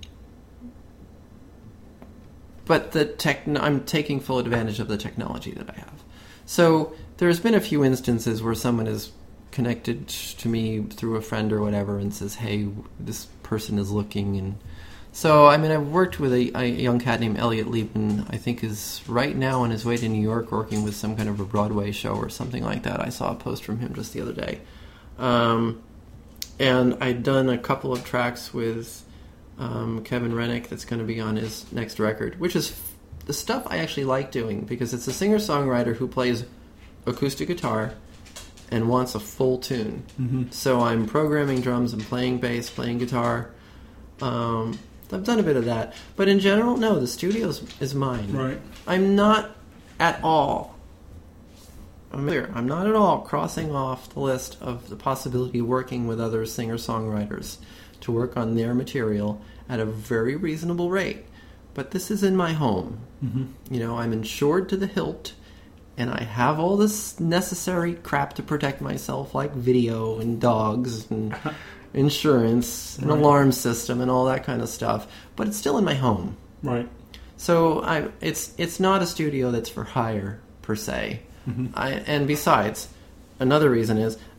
but the tech, I'm taking full advantage of the technology that I have. So there's been a few instances where someone is connected to me through a friend or whatever and says, hey, this person is looking. And so, I mean, I've worked with a, a young cat named Elliot Liebman, I think is right now on his way to New York working with some kind of a Broadway show or something like that. I saw a post from him just the other day. Um, and I'd done a couple of tracks with um, Kevin Rennick that's going to be on his next record, which is f- the stuff I actually like doing, because it's a singer-songwriter who plays acoustic guitar and wants a full tune. Mm-hmm. So I'm programming drums and playing bass, playing guitar. Um, I've done a bit of that. But in general, no, the studio is mine. Right. I'm not at all I'm clear. I'm not at all crossing off the list of the possibility of working with other singer-songwriters to work on their material at a very reasonable rate. But this is in my home. Mm-hmm. You know, I'm insured to the hilt, and I have all this necessary crap to protect myself, like video and dogs and insurance and right. alarm system and all that kind of stuff. But it's still in my home. Right. So I, it's it's not a studio that's for hire, per se. Mm-hmm. I, and besides, another reason is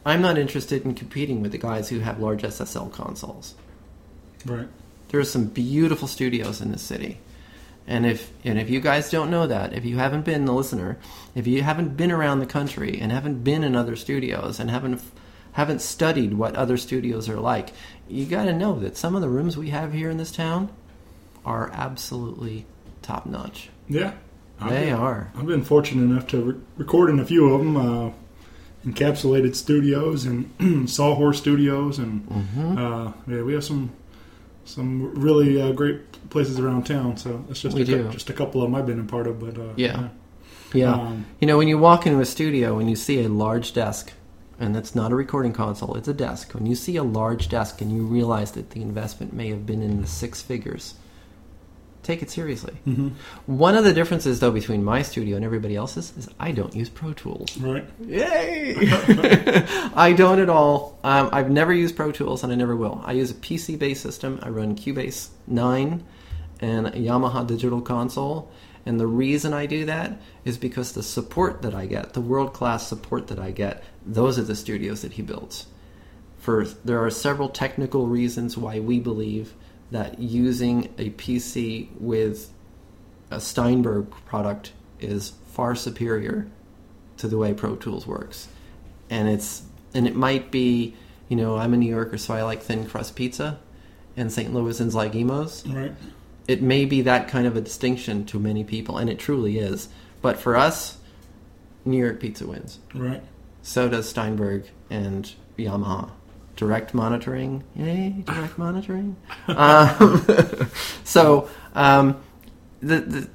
I'm not interested in competing with the guys who have large S S L consoles. Right. There are some beautiful studios in this city. And if and if you guys don't know that, if you haven't been the listener, if you haven't been around the country and haven't been in other studios and haven't haven't studied what other studios are like, you got to know that some of the rooms we have here in this town are absolutely top notch. Yeah. I've They been, are. I've been fortunate enough to re- record in a few of them, uh, Encapsulated Studios and Sawhorse Studios, and Mm-hmm. uh, yeah, we have some some really uh, great places around town. So that's just We a, cou- do. just a couple of them I've been a part of. But uh, Yeah. Yeah. Um, you know, when you walk into a studio and you see a large desk, and that's not a recording console, it's a desk. When you see a large desk and you realize that the investment may have been in the six figures, take it seriously. Mhm. One of the differences, though, between my studio and everybody else's is I don't use Pro Tools. Right. Yay! I don't at all. Um, I've never used Pro Tools, and I never will. I use a P C-based system. I run Cubase nine and a Yamaha digital console. And the reason I do that is because the support that I get, the world-class support that I get, those are the studios that he builds. For there are several technical reasons why we believe that using a P C with a Steinberg product is far superior to the way Pro Tools works. And it's and it might be, you know, I'm a New Yorker, so I like thin crust pizza, and Saint Louisans like emos. Right. It may be that kind of a distinction to many people, and it truly is. But for us, New York pizza wins. Right. So does Steinberg and Yamaha. Direct monitoring, yay! Direct monitoring. um, so um, the, the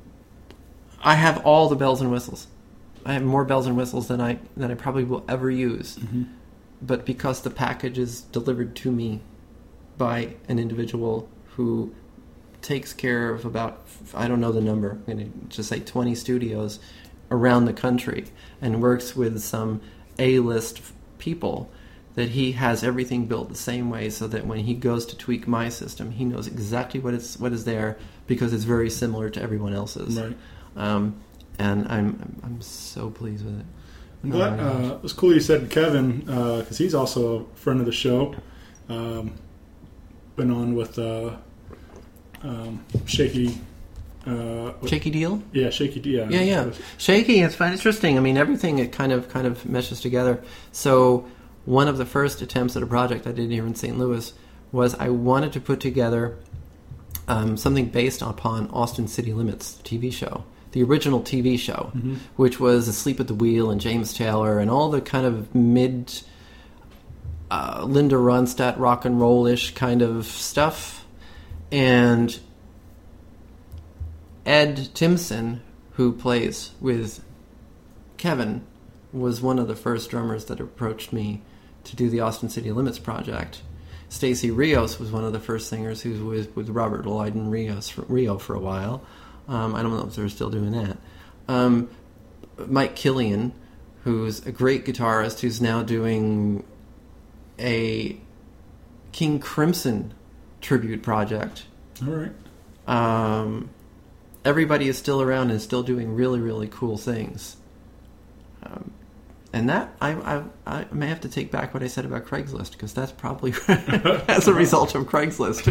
I have all the bells and whistles. I have more bells and whistles than I than I probably will ever use. Mm-hmm. But because the package is delivered to me by an individual who takes care of about, I don't know the number, I'm going to just say twenty studios around the country, and works with some A-list people, that he has everything built the same way, so that when he goes to tweak my system, he knows exactly what is what is there, because it's very similar to everyone else's. Right. Um, and I'm I'm so pleased with it. I'm glad, uh, it was cool you said Kevin, because he's also a friend of the show. Um, been on with uh, um, Shaky. Uh, with- Shaky Deal? Yeah, Shaky. Yeah. Yeah, yeah. Shaky, it's fine. Interesting. I mean, everything, it kind of kind of meshes together. So one of the first attempts at a project I did here in Saint Louis was I wanted to put together um, something based upon Austin City Limits T V show, the original T V show, Mm-hmm. which was Asleep at the Wheel and James Taylor and all the kind of mid uh, Linda Ronstadt rock and roll-ish kind of stuff. And Ed Timson, who plays with Kevin, was one of the first drummers that approached me to do the Austin City Limits project. Stacy Rios was one of the first singers who was with Robert Lloyd and Rios for, Rio for a while. Um, I don't know if they're still doing that. Um, Mike Killian, who's a great guitarist, who's now doing a King Crimson tribute project. All right. Um, everybody is still around and still doing really, really cool things. Um, and that, I, I I may have to take back what I said about Craigslist, because that's probably as a result of Craigslist,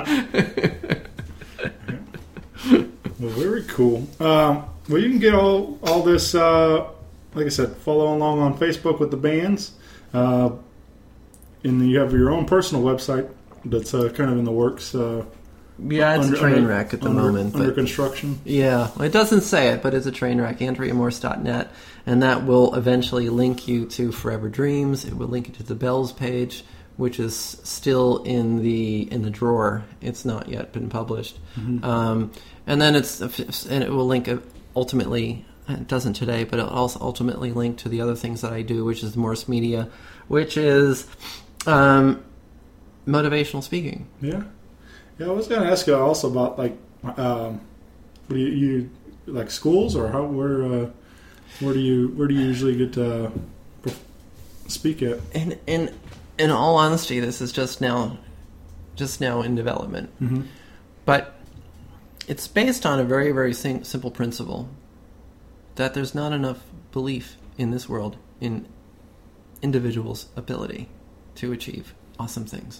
too. Well, very cool. Um, well, you can get all all this, uh, like I said, follow along on Facebook with the bands. Uh, and you have your own personal website that's uh, kind of in the works. Uh, Yeah, it's under- a train under- wreck at the under- moment. Under but construction. yeah, well, it doesn't say it, but it's a train wreck. Andrea Morse dot net, and that will eventually link you to Forever Dreams. It will link you to the Bells page, which is still in the in the drawer. It's not yet been published. Mm-hmm. Um, and then it's and it will link ultimately. It doesn't today, but it'll also ultimately link to the other things that I do, which is Morse Media, which is um, motivational speaking. Yeah. Yeah, I was going to ask you also about, like, um, what do you, you like schools, or how where uh, where do you where do you usually get to uh, speak at? In in in all honesty, this is just now just now in development, Mm-hmm. but it's based on a very very sim- simple principle that there's not enough belief in this world in individual's ability to achieve awesome things.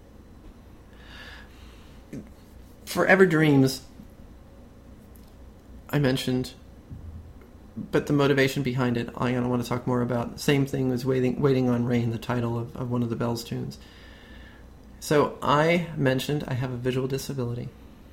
Forever Dreams, I mentioned, but the motivation behind it, I don't want to talk more about. Same thing as Waiting, Waiting on Rain, the title of, of one of the Bells tunes. So I mentioned I have a visual disability.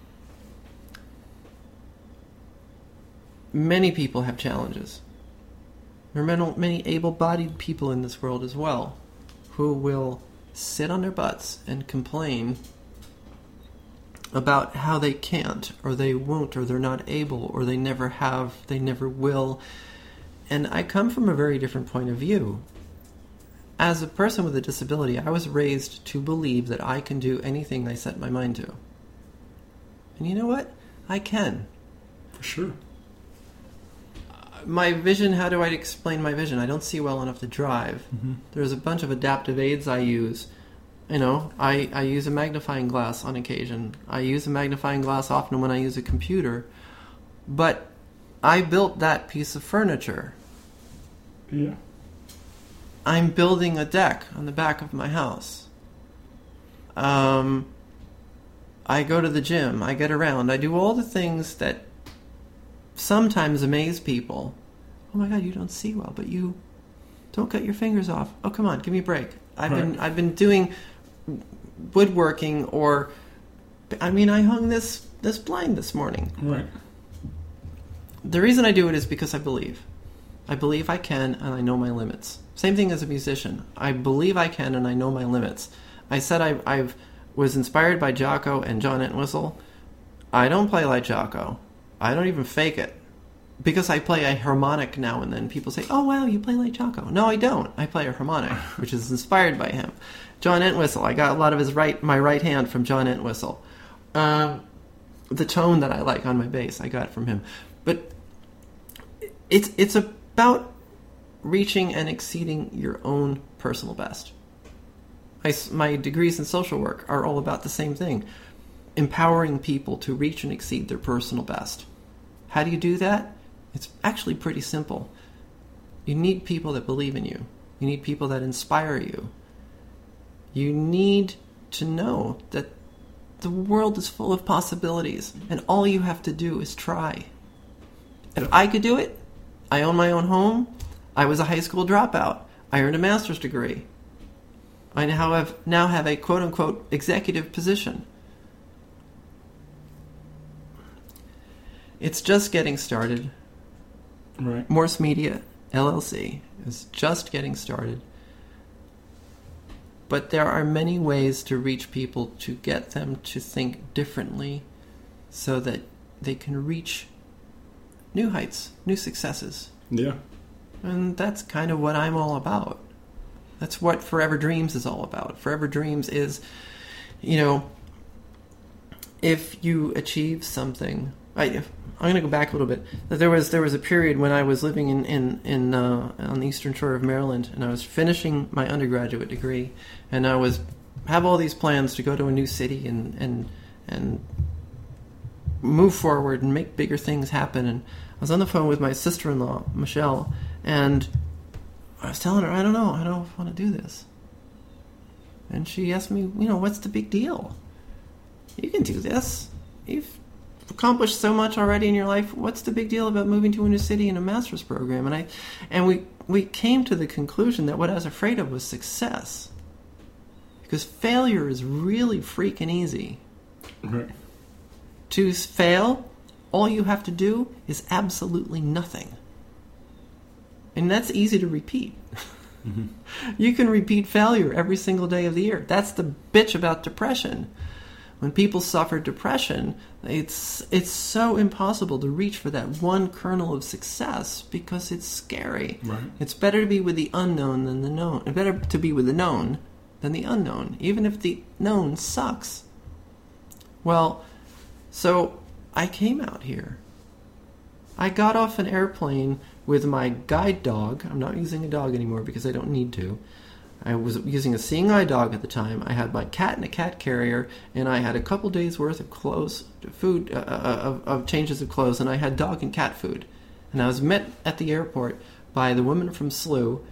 Many people have challenges. There are many, many able-bodied people in this world as well who will sit on their butts and complain about how they can't, or they won't, or they're not able, or they never have, they never will. And I come from a very different point of view. As a person with a disability, I was raised to believe that I can do anything I set my mind to. And you know what? I can. For sure. My vision, how do I explain my vision? I don't see well enough to drive. Mm-hmm. There's a bunch of adaptive aids I use. You know, I, I use a magnifying glass on occasion. I use a magnifying glass often when I use a computer. But I built that piece of furniture. Yeah. I'm building a deck on the back of my house. Um, I go to the gym. I get around. I do all the things that sometimes amaze people. Oh my God, you don't see well, but you don't cut your fingers off. Oh, come on, give me a break. I've right. been I've been doing woodworking, or I mean, I hung this this blind this morning. Right. The reason I do it is because I believe. I believe I can, and I know my limits. Same thing as a musician. I believe I can, and I know my limits. I said I I've was inspired by Jaco and John Entwistle. I don't play like Jaco. I don't even fake it. Because I play a harmonic now and then, people say, oh wow, you play like Jaco. No, I don't. I play a harmonic, which is inspired by him. John Entwistle, I got a lot of his right, my right hand from John Entwistle. Um, the tone that I like on my bass, I got from him. But it's it's about reaching and exceeding your own personal best. I, my degrees in social work are all about the same thing. Empowering people to reach and exceed their personal best. How do you do that? It's actually pretty simple. You need people that believe in you. You need people that inspire you. You need to know that the world is full of possibilities, and all you have to do is try. If I could do it, I own my own home, I was a high school dropout, I earned a master's degree. I now have, now have a quote-unquote executive position. It's just getting started. Right. Morse Media, L L C, is just getting started. But there are many ways to reach people, to get them to think differently so that they can reach new heights, new successes. Yeah. And that's kind of what I'm all about. That's what Forever Dreams is all about. Forever Dreams is, you know, if you achieve something... I, I'm going to go back a little bit. There was there was a period when I was living in in, in uh, on the eastern shore of Maryland, and I was finishing my undergraduate degree, and I was have all these plans to go to a new city and and and move forward and make bigger things happen. And I was on the phone with my sister-in-law, Michelle, and I was telling her, I don't know, I don't want to do this. And she asked me, you know, what's the big deal? You can do this. You've accomplished so much already in your life. What's the big deal about moving to a new city in a master's program? And I, and we we came to the conclusion that what I was afraid of was success, because failure is really freaking easy. Right. To fail, all you have to do is absolutely nothing, and that's easy to repeat. Mm-hmm. You can repeat failure every single day of the year. That's the bitch about depression. When people suffer depression, it's it's so impossible to reach for that one kernel of success because it's scary. Right. It's better to be with the unknown than the known. It's better to be with the known than the unknown, even if the known sucks. Well, so I came out here. I got off an airplane with my guide dog. I'm not using a dog anymore because I don't need to. I was using a seeing eye dog at the time. I had my cat in a cat carrier, and I had a couple days worth of clothes, food, uh, of, of changes of clothes, and I had dog and cat food. And I was met at the airport by the woman from S L U,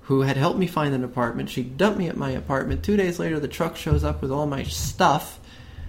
who had helped me find an apartment. She dumped me at my apartment. Two days later, the truck shows up with all my stuff.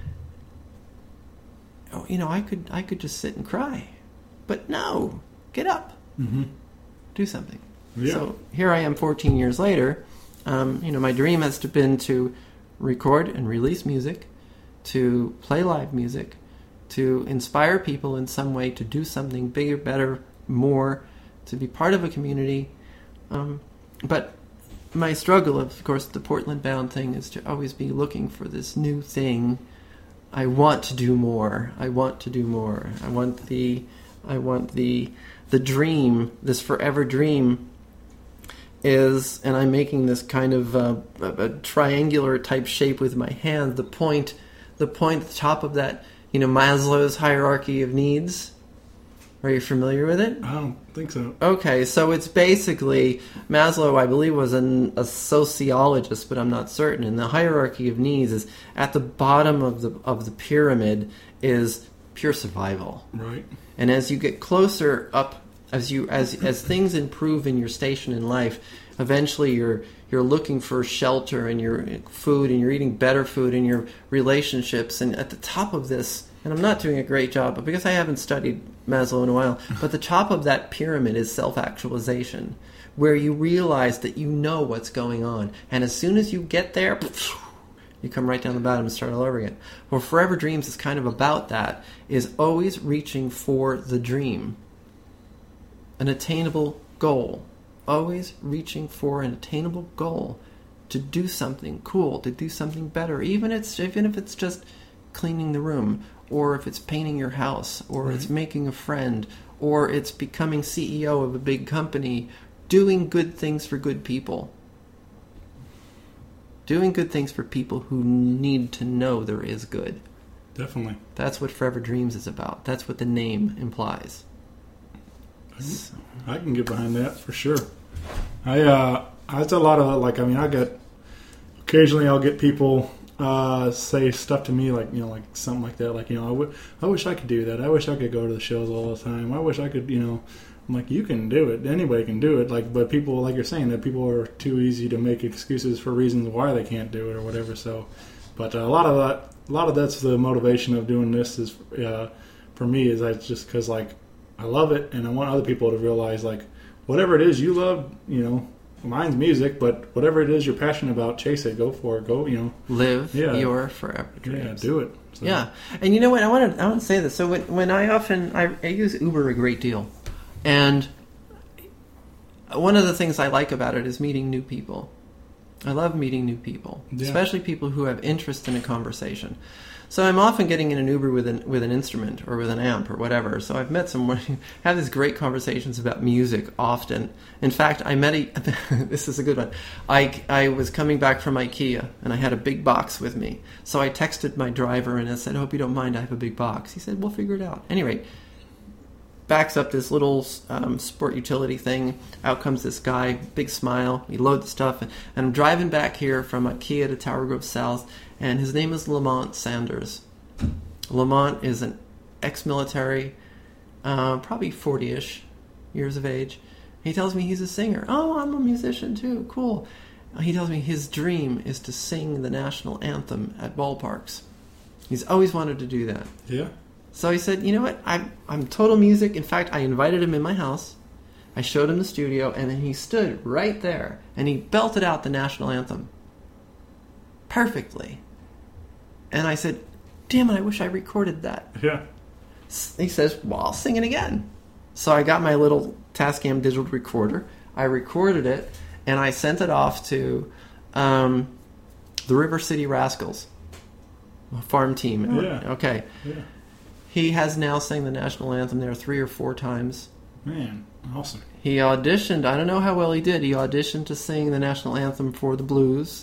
Oh, you know, I could I could just sit and cry. But no, get up. Mm-hmm. Do something. Yeah. So here I am fourteen years later. Um, you know, my dream has to been to record and release music, to play live music, to inspire people in some way to do something bigger, better, more, to be part of a community. Um, but my struggle, of course, the Portland bound thing is to always be looking for this new thing. I want to do more. I want to do more. I want the, I want the, the dream, this forever dream is, and I'm making this kind of uh, a, a triangular type shape with my hand. The point, the point at the top of that, you know, Maslow's hierarchy of needs. Are you familiar with it? I don't think so. Okay, so it's basically, Maslow, I believe, was an, a sociologist, but I'm not certain. And the hierarchy of needs is at the bottom of the of the pyramid is pure survival. Right. And as you get closer up, as you as as things improve in your station in life, eventually you're you're looking for shelter and your food, and you're eating better food, and your relationships. And at the top of this, and I'm not doing a great job, but because I haven't studied Maslow in a while, but the top of that pyramid is self-actualization, where you realize that you know what's going on. And as soon as you get there, you come right down the bottom and start all over again. Well, Forever Dreams is kind of about that, is always reaching for the dream, an attainable goal, always reaching for an attainable goal to do something cool, to do something better, even it's even if it's just cleaning the room, or if it's painting your house, or right. it's making a friend, or it's becoming C E O of a big company, doing good things for good people. Doing good things for people who need to know there is good. Definitely. That's what Forever Dreams is about. That's what the name implies. I can, I can get behind that for sure. I uh, it's a lot of like I mean I get occasionally I'll get people uh, say stuff to me like you know like something like that like you know I, w- I wish I could do that. I wish I could go to the shows all the time. I wish I could you know I'm like you can do it. Anybody can do it. Like but people like you're saying that people are too easy to make excuses for reasons why they can't do it or whatever. So, but uh, a lot of that a lot of that's the motivation of doing this is uh, for me is I just because like. I love it, and I want other people to realize, like, whatever it is you love, you know, mine's music, but whatever it is you're passionate about, chase it, go for it, go, you know. Live yeah. your forever dreams. Yeah, do it. So. Yeah, and you know what, I want to I want to say this. So when, when I often, I, I use Uber a great deal, and one of the things I like about it is meeting new people. I love meeting new people, yeah. especially people who have interest in a conversation. So I'm often getting in an Uber with an with an instrument or with an amp or whatever. So I've met someone who have these great conversations about music often. In fact, I met a this is a good one. I I was coming back from IKEA and I had a big box with me. So I texted my driver and I said, "I hope you don't mind. I have a big box." He said, "We'll figure it out." Anyway, backs up this little um, sport utility thing. Out comes this guy, big smile. He loads the stuff, and, and I'm driving back here from IKEA to Tower Grove South. And his name is Lamont Sanders. Lamont is an ex-military, uh, probably forty-ish years of age. He tells me he's a singer. Oh, I'm a musician too. Cool. He tells me his dream is to sing the national anthem at ballparks. He's always wanted to do that. Yeah. So he said, you know what? I'm, I'm total music. In fact, I invited him in my house. I showed him the studio, and then he stood right there, and he belted out the national anthem. Perfectly. And I said, damn it, I wish I recorded that. Yeah. He says, well, I'll sing it again. So I got my little Tascam digital recorder. I recorded it, and I sent it off to um, the River City Rascals, a farm team. Yeah. Okay. Yeah. He has now sang the national anthem there three or four times. Man, awesome. He auditioned, I don't know how well he did, he auditioned to sing the national anthem for the Blues.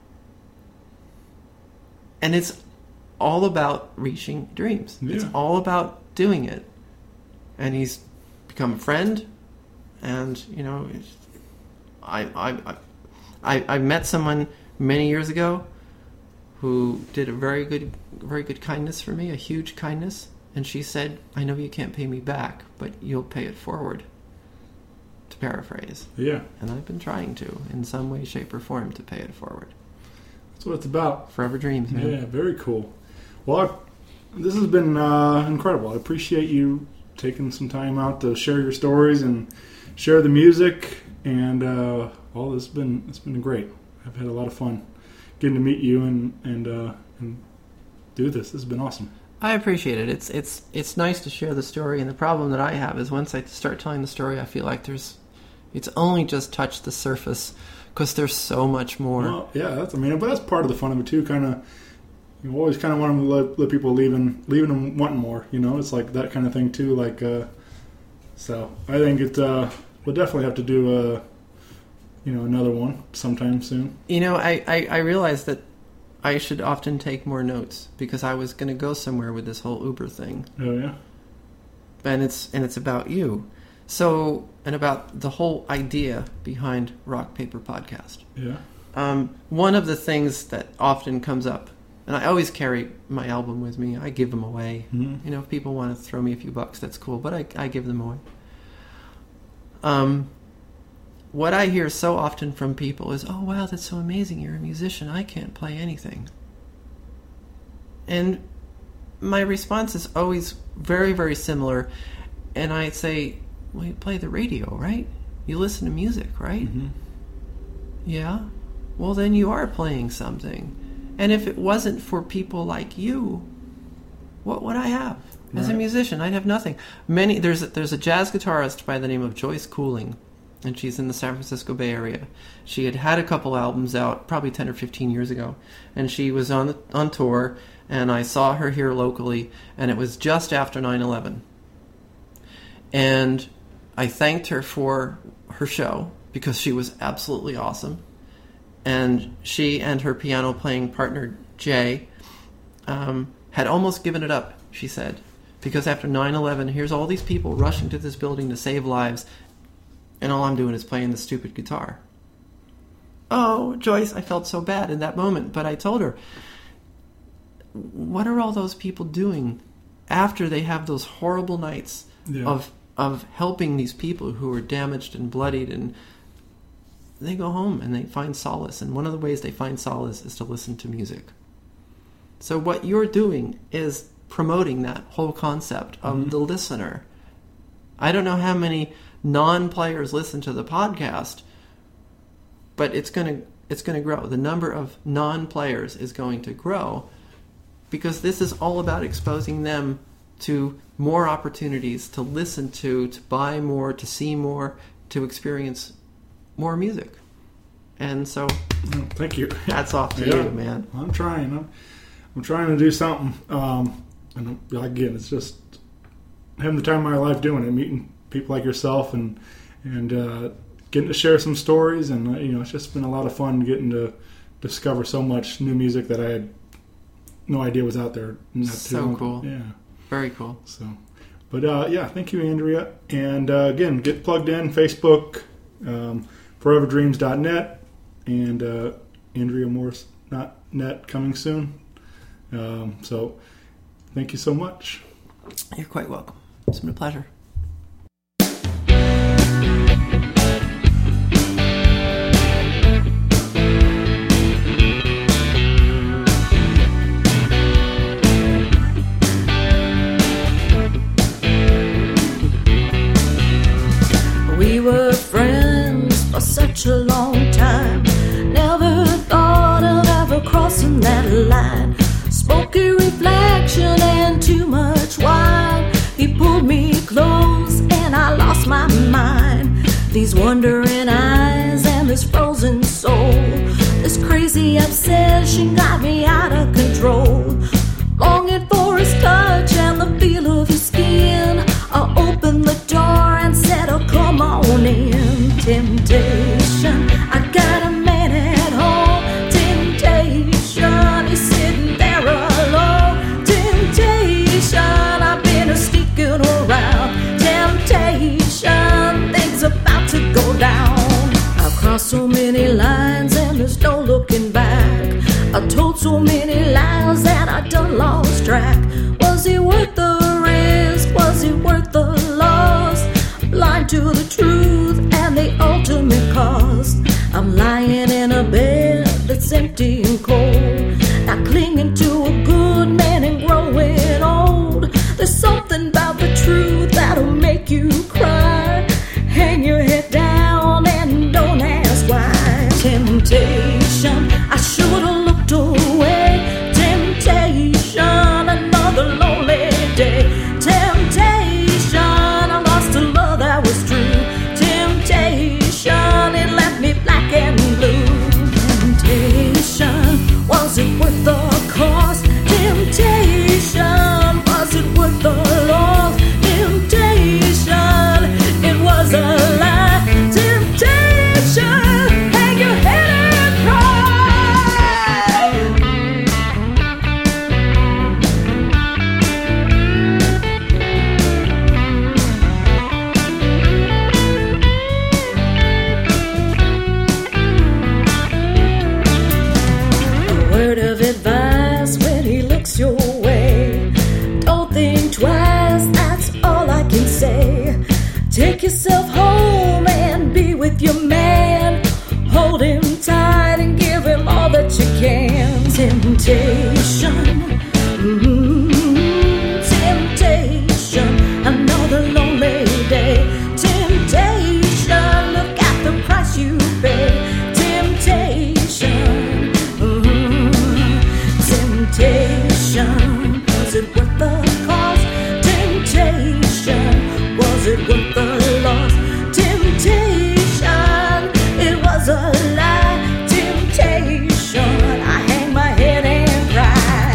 And it's all about reaching dreams. Yeah. It's all about doing it. And he's become a friend. And, you know, I, I, I, I met someone many years ago who did a very good, very good kindness for me, a huge kindness. And she said, I know you can't pay me back, but you'll pay it forward to paraphrase. Yeah. And I've been trying to, in some way, shape, or form, to pay it forward. That's what it's about. Forever dreams, man. Yeah, very cool. Well, I, this has been uh, incredible. I appreciate you taking some time out to share your stories and share the music. And uh, well, it's been it's been great. I've had a lot of fun getting to meet you and and uh, and do this. This has been awesome. I appreciate it. It's it's it's nice to share the story, and the problem that I have is once I start telling the story, I feel like there's it's only just touched the surface because there's so much more. Well, yeah, that's I mean, but that's part of the fun of it too. Kind of, you always kind of want to let, let people leaving leaving them wanting more. You know, it's like that kind of thing too. Like, uh, so I think it uh, we'll definitely have to do a you know another one sometime soon. You know, I I, I realized that I should often take more notes because I was going to go somewhere with this whole Uber thing. Oh yeah, and it's and it's about you, so and about the whole idea behind Rock Paper Podcast. Yeah. Um, one of the things that often comes up, and I always carry my album with me. I give them away. Mm-hmm. You know, if people want to throw me a few bucks, that's cool, but I I give them away. Um. What I hear so often from people is, oh, wow, that's so amazing. You're a musician. I can't play anything. And my response is always very, very similar. And I say, well, you play the radio, right? You listen to music, right? Mm-hmm. Yeah? Well, then you are playing something. And if it wasn't for people like you, what would I have? As Right. a musician, I'd have nothing. Many There's a, there's a jazz guitarist by the name of Joyce Cooling, and she's in the San Francisco Bay Area. She had had a couple albums out probably ten or fifteen years ago, and she was on on tour, and I saw her here locally, and it was just after nine eleven. And I thanked her for her show because she was absolutely awesome. And she and her piano-playing partner, Jay, um, had almost given it up, she said, because after nine eleven, here's all these people rushing to this building to save lives, and all I'm doing is playing the stupid guitar. Oh, Joyce, I felt so bad in that moment. But I told her, what are all those people doing after they have those horrible nights Yeah. of of helping these people who are damaged and bloodied, and they go home and they find solace. And one of the ways they find solace is to listen to music. So what you're doing is promoting that whole concept of Mm-hmm. the listener. I don't know how many non-players listen to the podcast, but it's going to it's going to grow. The number of non-players is going to grow because this is all about exposing them to more opportunities to listen to, to buy more, to see more, to experience more music. And so Well, thank you. hats off to Yeah. you, man. I'm trying. I'm, I'm trying to do something. Um, and again, it's just having the time of my life doing it, meeting people like yourself, and and uh, getting to share some stories. And uh, you know, it's just been a lot of fun getting to discover so much new music that I had no idea was out there. Not too So long- cool. Yeah. Very cool. So, but uh, yeah, thank you, Andrea. And uh, again, get plugged in. Facebook, um, forever dreams dot net, and uh, Andrea Morris dot net coming soon. Um, so, thank you so much. You're quite welcome. It's been a pleasure. We were friends for such a long time. Never thought of ever crossing that line. Smoky reflection and too much wine. He pulled me close and I lost my mind. These wondering eyes and this frozen soul. This crazy obsession got me out of control. Longing for his touch and the feel of his skin. I opened the door and said, oh, come on in. Temptation, I got a man at home. Temptation, he's sitting there alone. Temptation, I've been a sneaking around. Temptation, things about to go down. I've crossed so many lines and there's no looking back. I told so many lies that I done lost track. Was it worth the risk? Was it worth the loss? Blind to the truth and make you cry. Hang your head down and don't ask why. Temptation, I should have looked away. Temptation, another lonely day. Temptation, I lost a love that was true. Temptation, it left me black and blue. Temptation, was it worth the cost? Temptation, was it worth the loss? Temptation, it was a lie. Temptation, hang your head and A word of advice when he looks your way. Don't think twice, that's all I can say. Take yourself home and be with your man. Hold him tight and give him all that you can. Temptation, mm-hmm. Temptation, another lonely day. Temptation, look at the price you pay. Temptation, mm-hmm. Temptation, was it worth the cost? Temptation, was it worth the loss? Temptation, it was a lie. Temptation, I hang my head and cry.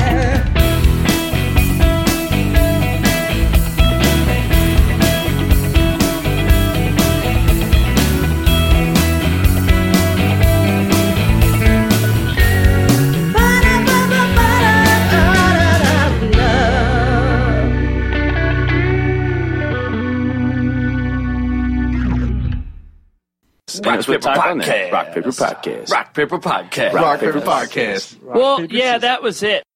Rock Paper Podcast. Rock Paper Podcast. Rock Paper Podcast. Rock Paper Podcast. Well, yeah, that was it.